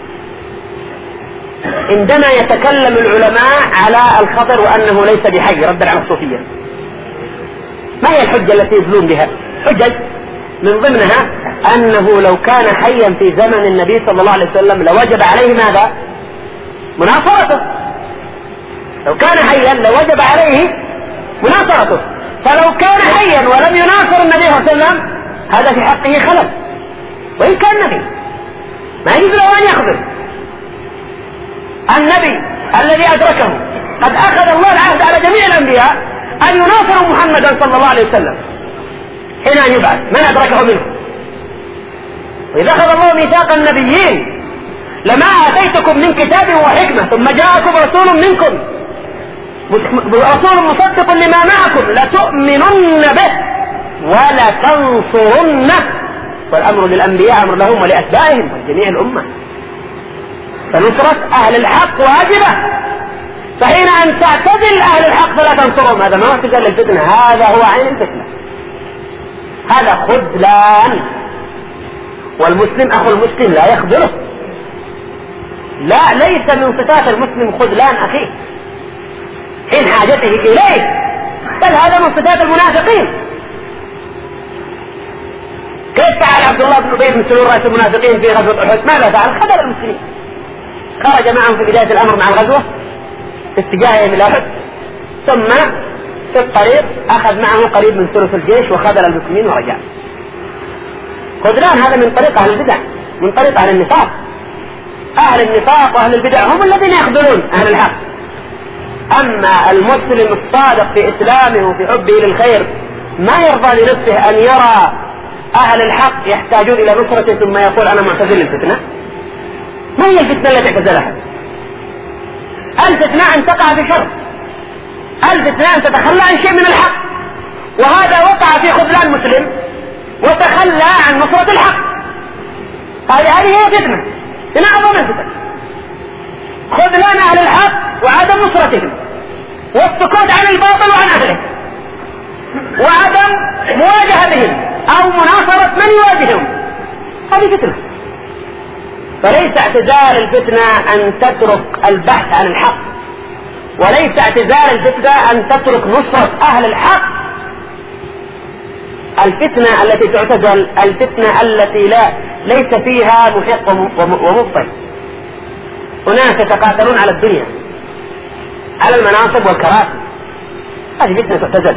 عندما يتكلم العلماء على الخبر وأنه ليس بحي ردا على الصوفية، ما هي الحجة التي يدلون بها؟ حجج من ضمنها أنه لو كان حيا في زمن النبي صلى الله عليه وسلم لوجب عليه ماذا؟ مناصرته. لو كان حيا لوجب عليه مناصرته، فلو كان حيا ولم يناصر النبي صلى الله عليه وسلم هذا في حقه خلل، وإن كان نبي ما يجوز له أن يخذل النبي الذي أدركه. قد أخذ الله العهد على جميع الأنبياء أن يناصروا محمدا صلى الله عليه وسلم حين أن يبعث من أدركه منه. وإذا أخذ الله ميثاق النبيين لما آتيتكم من كتاب وحكمة ثم جاءكم رسول منكم رسول مصدق لما معكم لتؤمنن به ولتنصرنه، والأمر للأنبياء أمر لهم ولأتباعهم ولجميع الأمة. فنصرة أهل الحق واجبة، فحين أن تعتزل أهل الحق فلا تنصرهم، هذا ما هو اعتزال الفتنة، هذا هو عين الفتنة، هذا خذلان. والمسلم أخو المسلم لا يخذله، لا ليس من صفات المسلم خذلان أخيه حين حاجته إليه، بل هذا من صفات المنافقين. كيف فعل عبد الله بن أبي بن سلول رئيس المنافقين في غزوة أحد؟ ماذا فعل؟ خذل المسلمين، خرج معهم في بداية الأمر مع الغزوة في اتجاههم إلى أحد، ثم في الطريق أخذ معه قريب من ثلث الجيش وخذل المسلمين ورجع. خذلان هذا من طريق أهل البدع، من طريق أهل النفاق. أهل النفاق وأهل البدع هم الذين يخذلون أهل الحق. أما المسلم الصادق في إسلامه وفي حبه للخير ما يرضى لنفسه أن يرى أهل الحق يحتاجون إلى نصرة ثم يقول أنا معتزل الفتنة. ما هي الفتنة التي اعتزلها؟ الفتنة أن تقع في شر، الفتنة أن تتخلى عن شيء من الحق، وهذا وقع في خذلان مسلم وتخلى عن نصرة الحق. هذه هي فتنة من أعظم الفتن، خذلان أهل الحق وعدم نصرتهم والسكوت عن الباطل وعن أهله وعدم مواجهتهم أو مناصرة من يواجههم، هذه فتنة. فليس اعتزال الفتنة أن تترك البحث عن الحق، وليس اعتزال الفتنة أن تترك نصرة أهل الحق. الفتنة التي تعتزل الفتنة التي لا ليس فيها محق ومبطل. هناك يتقاتلون على الدنيا، على المناصب والكراسي، هذه فتنة تعتزل.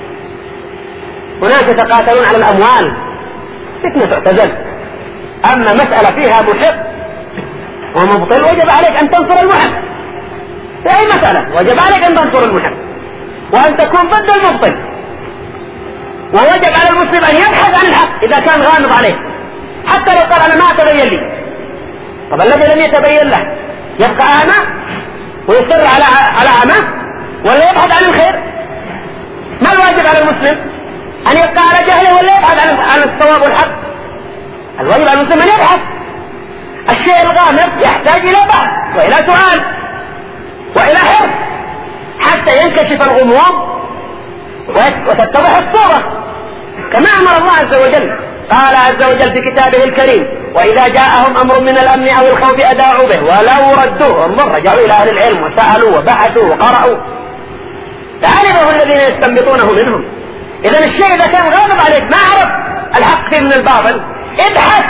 هناك يتقاتلون على الأموال، فتنة تعتزل. أما مسألة فيها محق ومبطل وجب عليك أن تنصر المحق، في أي مسألة وجب عليك أن تنصر المحق وأن تكون ضد المبطل. ووجب على المسلم أن يبحث عن الحق إذا كان غامض عليه، حتى لو قال أنا ما تبين لي. طب الذي لم يتبين له يبقى أعمى ويصر على على عمى ولا يبحث عن الخير؟ ما الواجب على المسلم؟ أن يبقى على جهله ولا يبحث عن عن الصواب والحق؟ الواجب على المسلم أن يبحث. الشيء الغامض يحتاج إلى بحث وإلى سؤال وإلى حرص حتى ينكشف الغموض وتتضح الصورة، كما أمر الله عز وجل. قال عز وجل في كتابه الكريم: وإذا جاءهم أمر من الأمن أو الخوف أذاعوا به ولو ردوه. انظر، رجعوا إلى أهل العلم وسألوا وبحثوا وقرأوا فعلمه الذين يستنبطونه منهم. إذن الشيء إذا كان غالب عليك ما عرف الحق فيه من الباطل، ابحث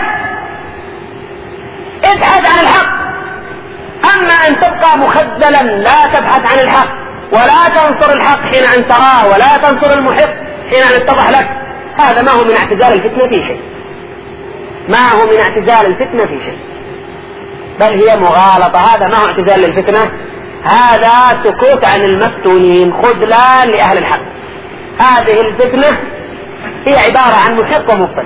ابحث عن الحق. أما أن تبقى مخذلا لا تبحث عن الحق ولا تنصر الحق حين أن تراه ولا تنصر المحق حين أن اتضح لك، هذا ما هو من اعتزال الفتنة في شيء، ما هو من اعتزال الفتنة في شيء، بل هي مغالطة. هذا ما هو اعتزال للفتنة، هذا سكوت عن المفتونين، خذلان لأهل الحق. هذه الفتنة هي عبارة عن محق ومبطل،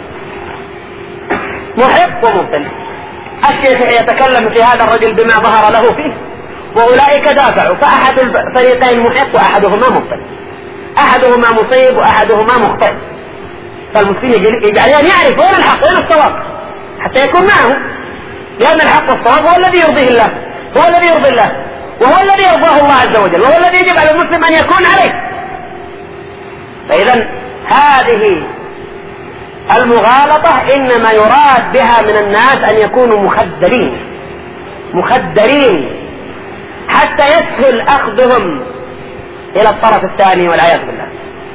محق ومبطل. الشيخ يتكلم في هذا الرجل بما ظهر له فيه، وأولئك دافعوا، فأحد الفريقين محق وأحدهما مبطل، أحدهما مصيب وأحدهما مخطئ. فالمسلم يجب عليه أن يعرف وين الحق وين الصواب حتى يكون معه، لأن الحق والصواب هو الذي يرضيه الله، هو الذي يرضي الله، وهو الذي يرضاه الله عز وجل، وهو الذي يجب على المسلم أن يكون عليه. فإذا هذه المغالطة إنما يراد بها من الناس أن يكونوا مخدرين مخدرين حتى يسهل أخذهم إلى الطرف الثاني والعياذ بالله.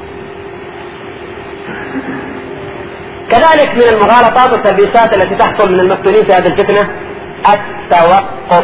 كذلك من المغالطات والتلبيسات التي تحصل من المفتونين في هذه الفتنة التوقف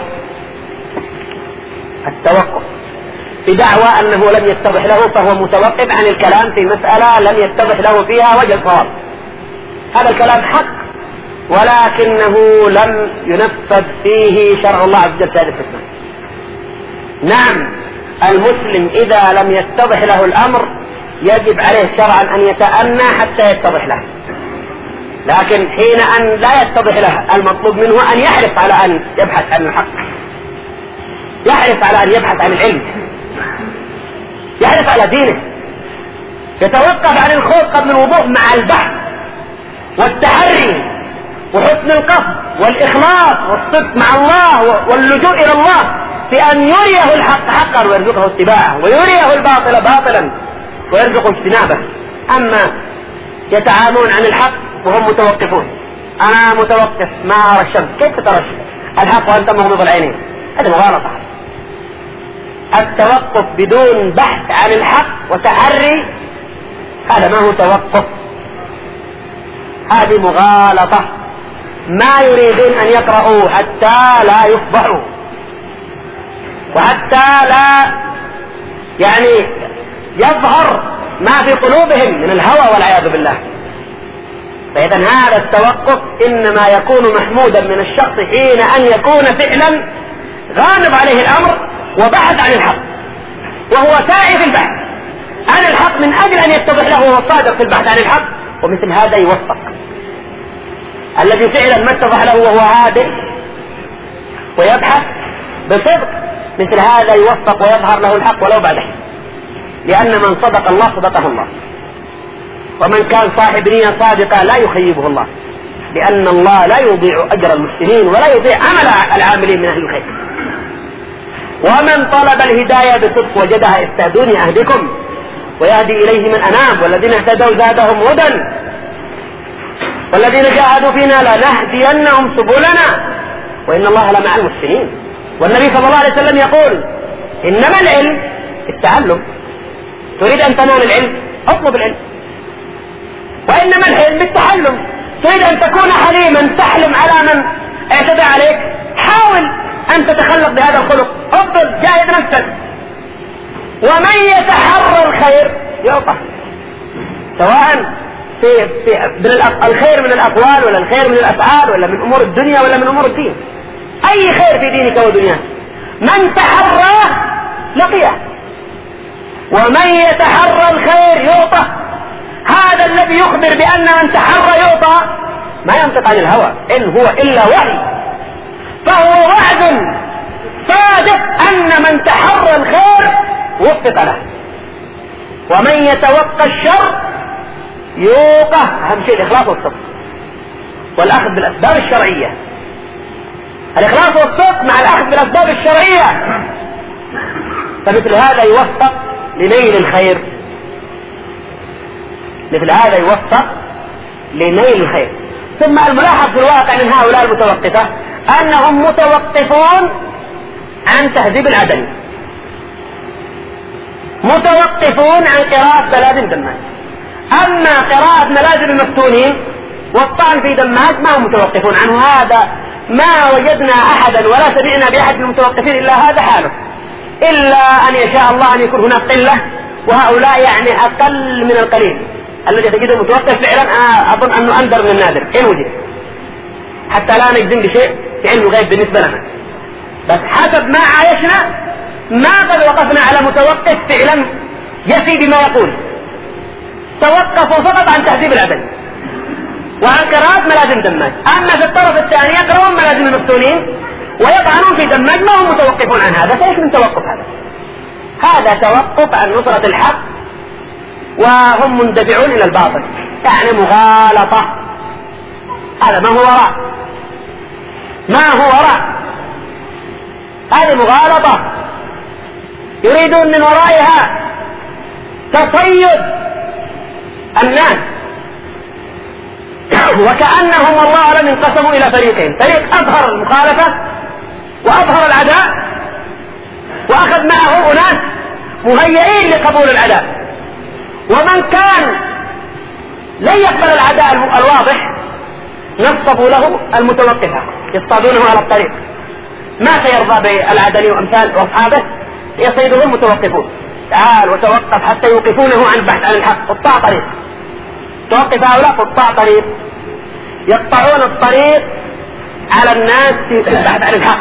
التوقف بدعوى أنه لم يتضح له فهو متوقف عن الكلام في مسألة لم يتضح له فيها وجه الصواب. هذا الكلام حق، ولكنه لم ينفذ فيه شرع الله عز وجل في هذه الفتنة. نعم، المسلم إذا لم يتضح له الأمر يجب عليه شرعا أن يتأنى حتى يتضح له، لكن حين أن لا يتضح له المطلوب منه أن يحرص على أن يبحث عن الحق، يحرص على أن يبحث عن العلم، يحرص على دينه، يتوقف عن الخوض قبل الوضوء مع البحث والتحري وحسن القصد والإخلاص والصدق مع الله واللجوء إلى الله في أن يريه الحق حقا ويرزقه اتباعه، ويريه الباطل باطلا ويرزقه اجتنابه. أما يتعامون عن الحق وهم متوقفون، أنا متوقف ما أرى الشمس، كيف ترى الحق وأنت مغمض العينين؟ هذا مغالطة. التوقف بدون بحث عن الحق وتحري هذا ما هو توقف، هذه مغالطة. ما يريدون أن يقرأوا حتى لا يفضحوا وحتى لا يعني يظهر ما في قلوبهم من الهوى والعياذ بالله. فإذا هذا التوقف إنما يكون محمودا من الشخص حين أن يكون فعلا غالب عليه الأمر وبحث عن الحق، وهو ساعي في البحث عن الحق من أجل أن يتضح له وهو صادق في البحث عن الحق، ومثل هذا يوفق. الذي فعلا ما اتضح له وهو هادئ ويبحث بصدق، مثل هذا يوفق ويظهر له الحق ولو بعد حين، لأن من صدق الله صدقه الله، ومن كان صاحب نية صادقة لا يخيبه الله، لأن الله لا يضيع أجر المحسنين ولا يضيع عمل العاملين من أهل الخير. ومن طلب الهداية بصدق وجدها استهدوني أهدكم ويهدي إليه من أناب، والذين اهتدوا زادهم هدى والذين جاهدوا فينا لنهدينهم سبلنا وإن الله لمع المحسنين. والنبي صلى الله عليه وسلم يقول إنما العلم التعلم، تريد أن تنال العلم اطلب العلم. وإنما الحلم التحلم، تريد أن تكون حليما تحلم على من اعتدى عليك، حاول أن تتخلق بهذا الخلق، افضل جاهد نفسك. ومن يتحرى الخير يعطى، سواء في, في الخير من الأقوال ولا الخير من الأفعال ولا من أمور الدنيا ولا من أمور الدين، أي خير في دينك ودنياك من تحرى لقيه. ومن يتحرى الخير يعطى، هذا الذي يخبر بأن من تحرى يعطى ما ينطق عن الهوى إن هو إلا وحي، فهو وعد صادق أن من تحرى الخير وفق له. ومن يتوقى الشر يوقى، أهم شيء الإخلاص والصدق والأخذ بالأسباب الشرعية. الإخلاص والصدق مع الأخذ بالأسباب الشرعية، فمثل هذا يوفق لنيل الخير، مثل هذا يوفق لنيل الخير. ثم الملاحظ في الواقع من هؤلاء المتوقفة أنهم متوقفون عن تهذيب العدل، متوقفون عن قراءة ملازم دماج. أما قراءة ملازم المفتونين والطعن في دماج ما هم متوقفون عنه، هذا ما وجدنا أحدا ولا سمعنا بأحد من المتوقفين إلا هذا حاله، إلا أن يشاء الله أن يكون هناك قلة، وهؤلاء يعني أقل من القليل الذي تجده متوقف فعلا. أظن أنه أندر من النادر إن وجد، حتى لا نجزم بشيء في علم الغيب بالنسبة لنا، بس حسب ما عايشنا ما قد وقفنا على متوقف فعلا يفي بما يقول. توقفوا فقط عن تهذيب العدل وعن قراءة ملازم دماج. أما في الطرف الثاني يقرؤون ملازم المفتونين ويطعنون في دماج، ما هم متوقفون عن هذا. فايش من توقف هذا؟ هذا توقف عن نصرة الحق، وهم مندفعون إلى الباطل، يعني مغالطة. هذا ما هو وراء، ما هو وراء، هذه مغالطة يريدون من ورائها تصيد الناس، وكأنهم والله أعلم انقسموا إلى فريقين: فريق أظهر المخالفة وأظهر العداء وأخذ معه أناس مهيئين لقبول العداء، ومن كان لن يقبل العداء الواضح نصبوا له المتوقفة يصطادونه على الطريق، ما سيرضى بالعدل وأمثال وأصحابه يصيده المتوقفون. تعال وتوقف حتى يوقفونه عن البحث عن الحق، قطاع طريق. توقف هؤلاء قطاع طريق يقطعون الطريق على الناس في البحث عن الحق،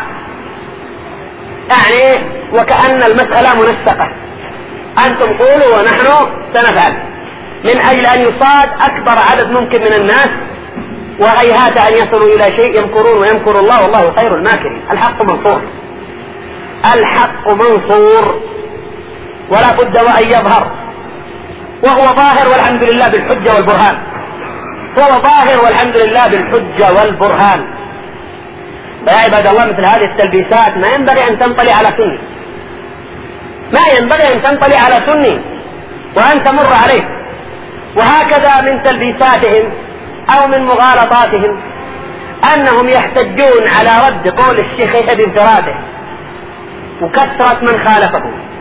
يعني وكأن المسألة منسقة، أنتم قولوا ونحن سنفعل، من أجل أن يصاد أكبر عدد ممكن من الناس، وهيهات أن يصلوا إلى شيء. يمكرون ويمكر الله والله خير الماكرين. الحق منصور، الحق منصور ولا بد وأن يظهر، وهو ظاهر والحمد لله بالحجة والبرهان، هو ظاهر والحمد لله بالحجة والبرهان. فيا عباد الله، مثل هذه التلبيسات ما ينبغي أن تنطلي على سني، ما ينبغي أن تنطلي على سني وأن تمر عليه. وهكذا من تلبيساتهم أو من مغالطاتهم أنهم يحتجون على رد قول الشيخ بانفراده وكثرة من خالفه.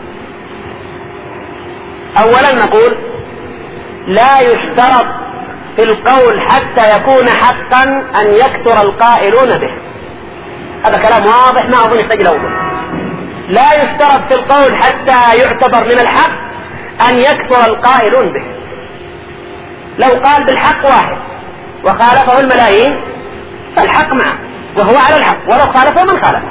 أولا نقول لا يشترط في القول حتى يكون حقا أن يكثر القائلون به، هذا كلام واضح ما أظن يحتاج لوضوح. لا يشترط في القول حتى يعتبر من الحق أن يكثر القائلون به. لو قال بالحق واحد وخالفه الملايين فالحق معه وهو على الحق، ولو خالفه من خالفه.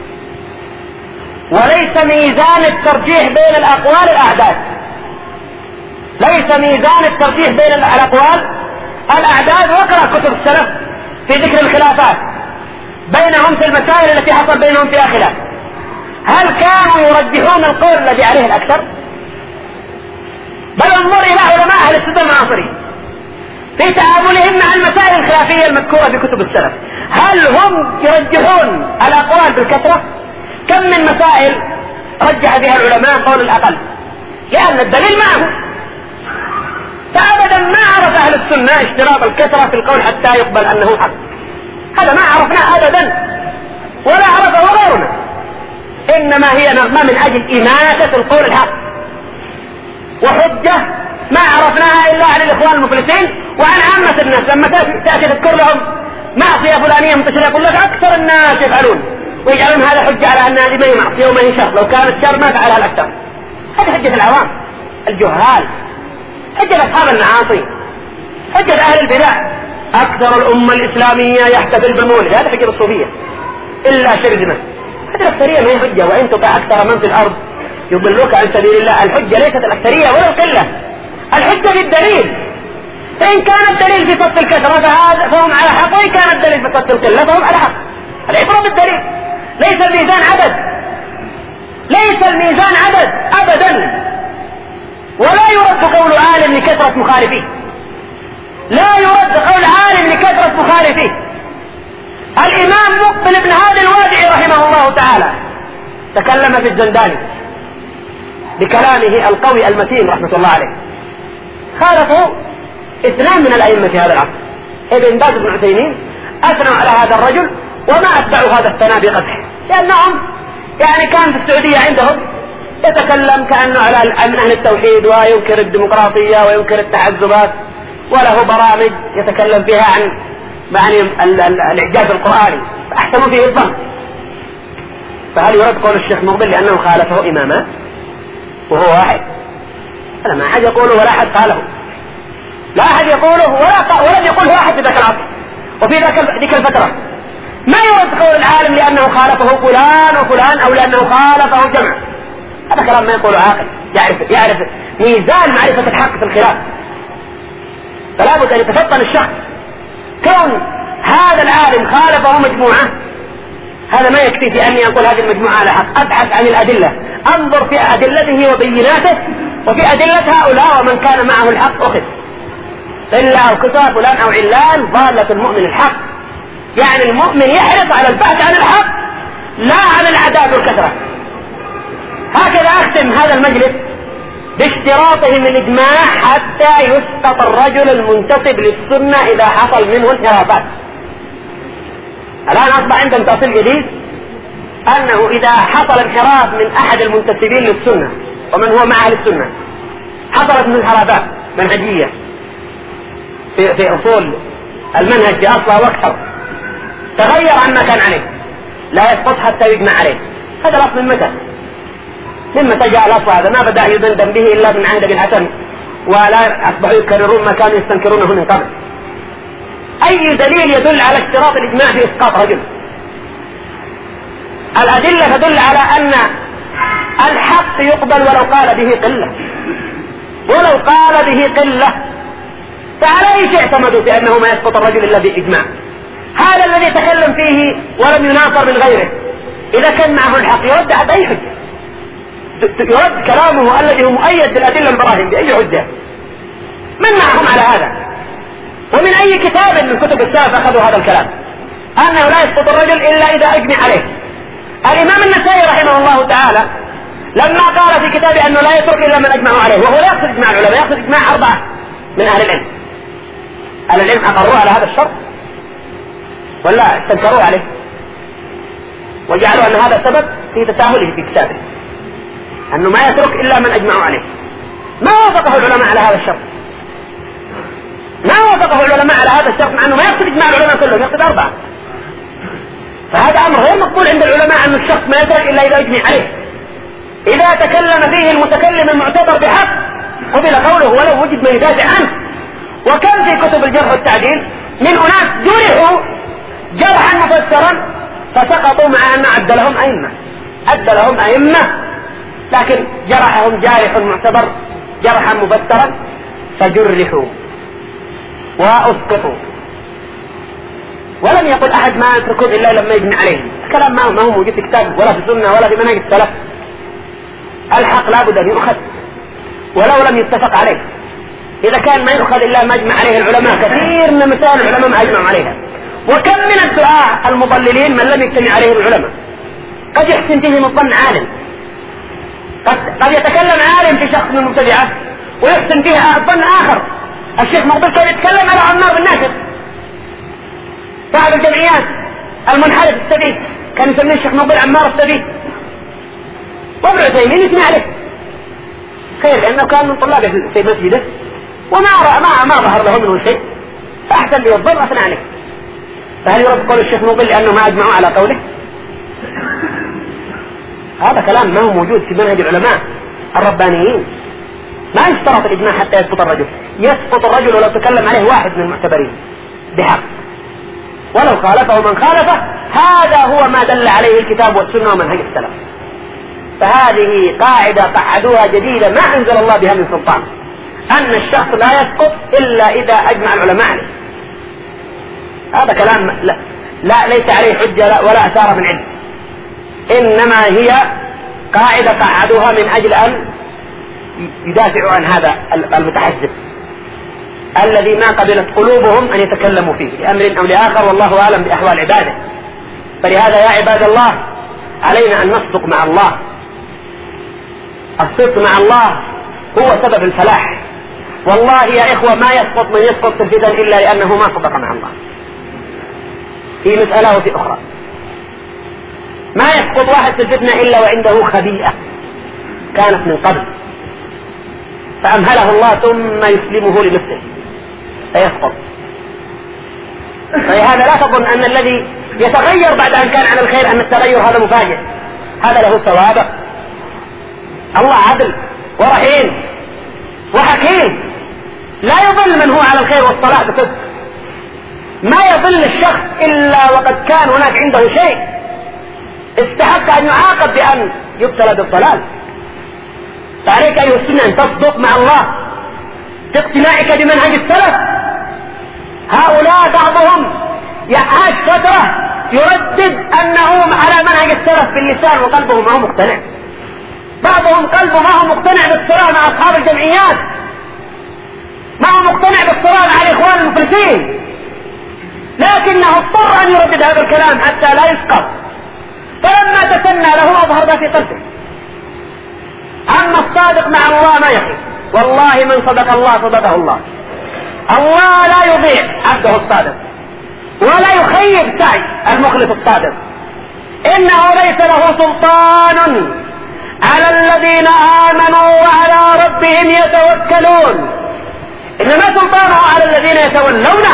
وليس ميزان الترجيح بين الأقوال الأعداد، ليس ميزان الترجيح بين الأقوال الأعداد. واقرأ كتب السلف في ذكر الخلافات بينهم في المسائل التي حصل بينهم فيها خلاف، هل كانوا يرجحون القول الذي عليه الأكثر؟ بل انظر إلى علماء أهل السنة المعاصرين في تعاملهم مع المسائل الخلافية المذكورة في كتب السلف، هل هم يرجحون الأقوال بالكثرة؟ كم من مسائل رجح بها العلماء قول الأقل لأن الدليل معه، فأبدا ما عرف أهل السنة اشتراط الكثرة في القول حتى يقبل أنه حق، هذا ما عرفناه أبدا. إنما هي نغمة من أجل إماتة القول الحق، وحجة ما عرفناها إلا عن الإخوان المفلسين وعن عامة الناس. لما تأتي تذكر لهم معصية فلانية منتشرة يقول لك أكثر الناس يفعلون، ويجعلون هذا حجة على أن هذه ما هي معصية وما هي شر، لو كانت شر ما فعلها الأكثر. هذه حجة العوام الجهال، حجة أصحاب المعاصي، حجة أهل البدع. أكثر الأمة الإسلامية يحتفل بالمولد، هذا حجة الصوفية إلا شرذمة. هذه الأكثرية ما هي حجة، وإن تطع أكثر من في الأرض يضلوك عن سبيل الله. الحجة ليست الأكثرية ولا القلة، الحجة بالدليل، فإن كان الدليل في صف الكثرة فهم على حق، وإن كان الدليل في صف القلة فهم على حق. العبرة بالدليل، ليس الميزان عدد، ليس الميزان عدد أبدا. ولا يرد قول عالم لكثرة مخالفيه، لا يرد قول عالم لكثرة مخالفيه. الإمام مقبل بن هادي الوادعي رحمه الله تعالى تكلم في الزنداني بكلامه القوي المتين رحمة الله عليه، خالفه اثنان من الأئمة في هذا العصر، ابن باز بن عثيمين، أثنوا على هذا الرجل وما أتبعوا هذا الثناء بقدح، لأنهم يعني كان في السعودية عندهم يتكلم كأنه على عن أهل التوحيد وينكر الديمقراطية وينكر التحزبات، وله برامج يتكلم فيها عن يعني الإعجاز القرآني، فأحسنوا فيه الظن. فهل يرد قول الشيخ مقبل لأنه خالفه إماما وهو واحد؟ هذا ما أحد يقوله ولا أحد قاله، لا أحد يقوله ولا ولم يقوله أحد في ذاك العصر وفي ذيك الفترة. ما يرد قول العالم لأنه خالفه فلان وفلان أو لأنه خالفه جمع، هذا كلام ما يقوله عاقل يعرف يعرف ميزان معرفة الحق في الخلاف. فلا بد أن يتفطن الشخص، كون هذا العالم خالفه مجموعة هذا ما يكفي في أني أقول هذه المجموعة على حق، أبحث عن الأدلة، أنظر في أدلته وبيناته وفي أدلة هؤلاء ومن كان معه الحق أخذ، إلا أو كتاب فلان أو علان ضالة المؤمن الحق. يعني المؤمن يحرص على البحث عن الحق لا عن العداد والكثرة. هكذا أختم هذا المجلس باشتراطه من إجماع حتى يسقط الرجل المنتسب للسنة إذا حصل منه انحرافات. الآن أصبح عندهم تأصيل جديد أنه إذا حصل انحراف من أحد المنتسبين للسنة ومن هو مع أهل السنة، حصلت من انحرافات منهجية في, في أصول المنهج في أصلها وأكثر، تغير عما كان عليه، لا يسقط حتى يجمع عليه. هذا الأصل من متى؟ من متى جاء الأصل هذا؟ ما بدأ يدندن به إلا من عهد بن الحسن، ولا أصبحوا يكررون ما كانوا يستنكرونه من قبل. أي دليل يدل على اشتراط الإجماع في إسقاط رجل؟ الأدلة تدل على أن الحق يقبل ولو قال به قلة، ولو قال به قلة، فعلى أي شيء اعتمدوا في أنه ما يسقط الرجل إلا بإجماع؟ هذا الذي تكلم فيه ولم يناصر من غيره إذا كان معه الحق يرد على أي حجة، يرد كلامه الذي هو مؤيد بالأدلة البراهين بأي حجة. من معهم على هذا؟ ومن أي كتاب من كتب السلف أخذوا هذا الكلام أنه لا يسقط الرجل إلا إذا أجمع عليه؟ الإمام النسائي رحمه الله تعالى لما قال في كتابه أنه لا يترك إلا من أجمعوا عليه، وهو لا يقصد إجماع العلماء، يقصد إجماع أربعة من أهل العلم. أهل العلم أقروا على هذا الشرط ولا استنكروا عليه وجعلوا أن هذا سبب في تساهله في كتابه، أنه ما يترك إلا من أجمعوا عليه. ما وافقه العلماء على هذا الشرط، ما وافقه العلماء على هذا الشرط، مع أنه ما يقصد إجماع العلماء كلهم، يقصد أربعة. فهذا أمر غير مقبول عند العلماء أن الشخص ما يترك إلا إذا أجمع عليه. إذا تكلم فيه المتكلم المعتبر بحق قبل قوله ولو وجد من يدافع عنه. وكم في كتب الجرح والتعديل من أناس جرحوا جرحا مفسرا فسقطوا مع أن عد لهم أئمة، عد لهم أئمة، لكن جرحهم جارح معتبر جرحا مفسرا فجرحوا وأسقطوا. ولم يقل أحد ما يتركون إلا لما يجمع عليهم. الكلام ما هو موجود في كتاب ولا في سنة ولا في منهج السلف. الحق لابد أن يؤخذ ولو لم يتفق عليه. إذا كان ما يؤخذ إلا ما أجمع عليه العلماء، كثير من مسائل العلماء ما أجمعوا عليها. وكم من الدعاء المضللين من لم يجتمع عليه العلماء، قد يحسن فيهم الظن عالم، قد, قد يتكلم عالم في شخص من المبتدعة ويحسن فيها الظن آخر. الشيخ مقبل كان يتكلم على عمار بن ناصر صاحب الجمعيات المنحرف السديد، كان يسميه الشيخ مقبل عمار السديد، وابن عثيمين يثني عليه خير لأنه كان من طلابه في مسجده وما ما ما ظهر له منه شيء، فأحسن لي الضر أثنى عليه. فهل يرد قول الشيخ مقبل لأنه ما أجمعوا على قوله؟ هذا كلام ما هو موجود في منهج العلماء الربانيين. ما يشترط الإجماع حتى يسقط الرجل، يسقط الرجل ولو تكلم عليه واحد من المعتبرين بحق ولو خالفه من خالفه. هذا هو ما دل عليه الكتاب والسنة ومنهج السلف. فهذه قاعدة قعدوها جديدة ما أنزل الله بها من سلطان، أن الشخص لا يسقط إلا إذا أجمع العلماء عليه. هذا كلام لا, لا ليس عليه حجة ولا أثار من علم، إنما هي قاعدة قعدوها من أجل أن يدافعوا عن هذا المتحزب الذي ما قبلت قلوبهم أن يتكلموا فيه لأمر أو لآخر، والله أعلم بأحوال عباده. فلهذا يا عباد الله علينا أن نصدق مع الله. الصدق مع الله هو سبب الفلاح. والله يا إخوة ما يسقط من يسقط في الفتن إلا لأنه ما صدق مع الله في مسألة وفي أخرى. ما يسقط واحد في الفتنة إلا وعنده خبيئة كانت من قبل فأمهله الله ثم يسلمه لنفسه فيسقط. فلهذا لا تظن أن الذي يتغير بعد أن كان على الخير أن التغير هذا مفاجئ، هذا له سوابق. الله عدل ورحيم وحكيم، لا يضل من هو على الخير والصلاح بصدق. ما يضل الشخص إلا وقد كان هناك عنده شيء استحق أن يعاقب بأن يبتلى بالضلال. فعليك أيها السنة أن تصدق مع الله في اقتناعك بمنهج السلف. هؤلاء بعضهم يعاش فترة يردد أنهم على منهج السلف باللسان وقلبه ما هو مقتنع. بعضهم قلبه ما هو مقتنع بالصراع مع أصحاب الجمعيات، ما هو مقتنع بالصراع مع الإخوان المفلسين، لكنه اضطر أن يردد هذا الكلام حتى لا يسقط. فلما تسنى له أظهر ما في قلبه. أما الصادق مع الله ما يخيب، والله من صدق الله صدقه الله. الله لا يضيع عبده الصادق ولا يخيب سعي المخلص الصادق. إنه ليس له سلطان على الذين آمنوا وعلى ربهم يتوكلون، إنما سلطانه على الذين يتولونه.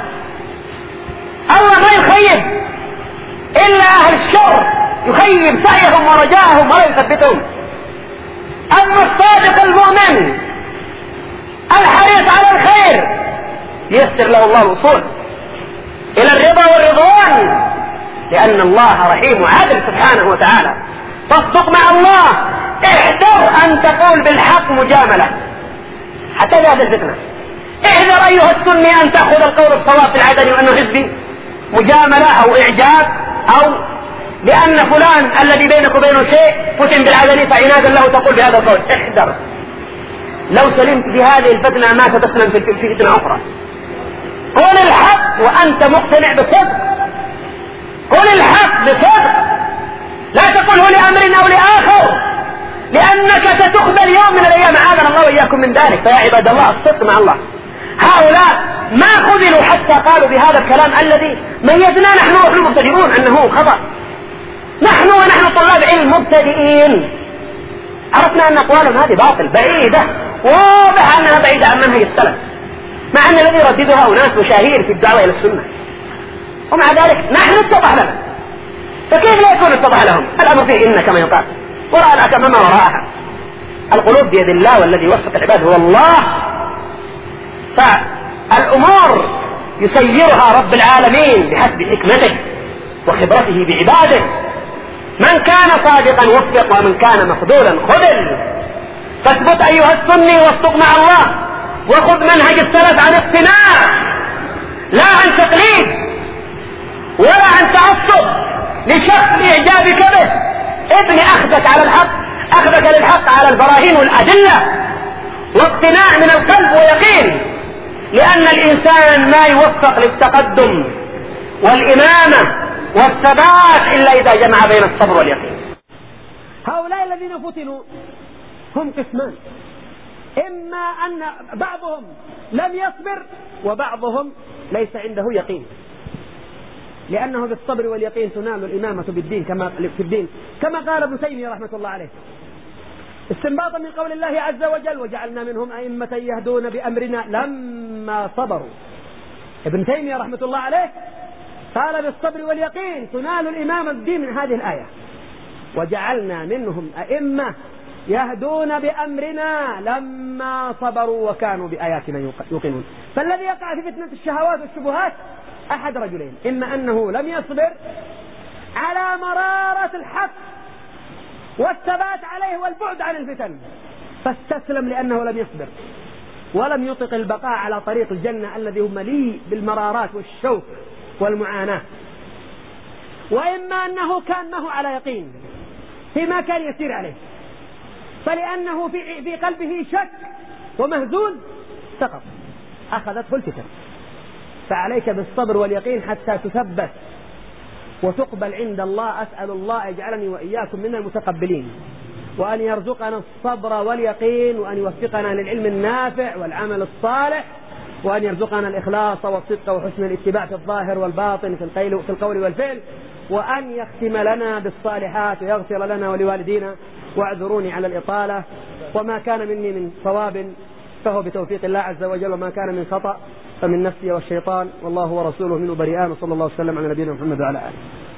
الله ما يخيب إلا أهل الشر، يخيب سعيهم ورجاهم ولا يثبتهم. أما الصادق المؤمن الحريص على الخير ييسر له الله الوصول إلى الرضا والرضوان، لأن الله رحيم وعادل سبحانه وتعالى. تصدق مع الله، احذر أن تقول بالحق مجاملة حتى هذا الفتنة. احذر أيها السني أن تأخذ القول بصواب في العدل وأنه حزبي مجاملة أو إعجاب، أو لأن فلان الذي بينك وبينه شيء فتن بالعدل فعنادا له تقول بهذا القول. احذر، لو سلمت في هذه الفتنة ما ستسلم في فتنة أخرى. قل الحق وأنت مقتنع بصدق، قل الحق بصدق، لا تقله لأمر أو لآخر، لأنك ستخذل يوم من الأيام عاذنا الله وإياكم من ذلك. فيا عباد الله الصدق مع الله. هؤلاء ما خذلوا حتى قالوا بهذا الكلام الذي ميزنا نحن ونحن مبتدئون أنه خطأ. نحن ونحن طلاب علم مبتدئين عرفنا أن أقوالهم هذه باطل بعيدة، واضح أنها بعيدة عن منهج السلف، مع أن الذي يرددها أناس مشاهير في الدعوة إلى السنة، ومع ذلك نحن اتضح لنا. فكيف لا يكون اتضح لهم؟ الأمر فيه إن كما يقال وراء الأكمام ما وراءها. القلوب بيد الله والذي يوفق العباد هو الله. فالأمور يسيرها رب العالمين بحسب حكمته وخبرته بعباده. من كان صادقا وفق ومن كان مخذولا خذل. فاثبت أيها السني واصدق مع الله، وخذ منهج السلف عن اقتناع لا عن تقليد ولا عن تعصب لشخص إعجابك به. ابن أخذك على الحق، أخذك للحق على البراهين والأدلة واقتناع من القلب ويقين، لأن الإنسان ما يوفق للتقدم والإمامة والثبات إلا إذا جمع بين الصبر واليقين. هؤلاء الذين فتنوا هم قسمان، إما أن بعضهم لم يصبر وبعضهم ليس عنده يقين. لأنه بالصبر واليقين تنال الإمامة بالدين كما في الدين كما قال ابن تيمية رحمة الله عليه استنباطا من قول الله عز وجل وجعلنا منهم أئمة يهدون بأمرنا لما صبروا. ابن تيمية رحمة الله عليه قال بالصبر واليقين تنال الإمامة بالدين من هذه الآية وجعلنا منهم أئمة يهدون بأمرنا لما صبروا وكانوا بآياتنا يوقنون. فالذي يقع في فتنة الشهوات والشبهات أحد رجلين: إما أنه لم يصبر على مرارة الحق والثبات عليه والبعد عن الفتن فاستسلم لأنه لم يصبر ولم يطق البقاء على طريق الجنة الذي هو مليء بالمرارات والشوك والمعاناة، وإما أنه كان معه على يقين فيما كان يسير عليه فلأنه في, في قلبه شك ومهزوز سقط أخذته الفتن. فعليك بالصبر واليقين حتى تثبت وتقبل عند الله. أسأل الله يجعلني وإياكم من المتقبلين وأن يرزقنا الصبر واليقين وأن يوفقنا للعلم النافع والعمل الصالح وأن يرزقنا الإخلاص والصدق وحسن الاتباع في الظاهر والباطن في القول والفعل وأن يختم لنا بالصالحات ويغفر لنا ولوالدينا. واعذروني على الإطالة وما كان مني من صواب فهو بتوفيق الله عز وجل وما كان من خطأ فمن نفسي والشيطان والله ورسوله منه بريئان. وصلى الله وسلم على نبينا محمد وعلى آله.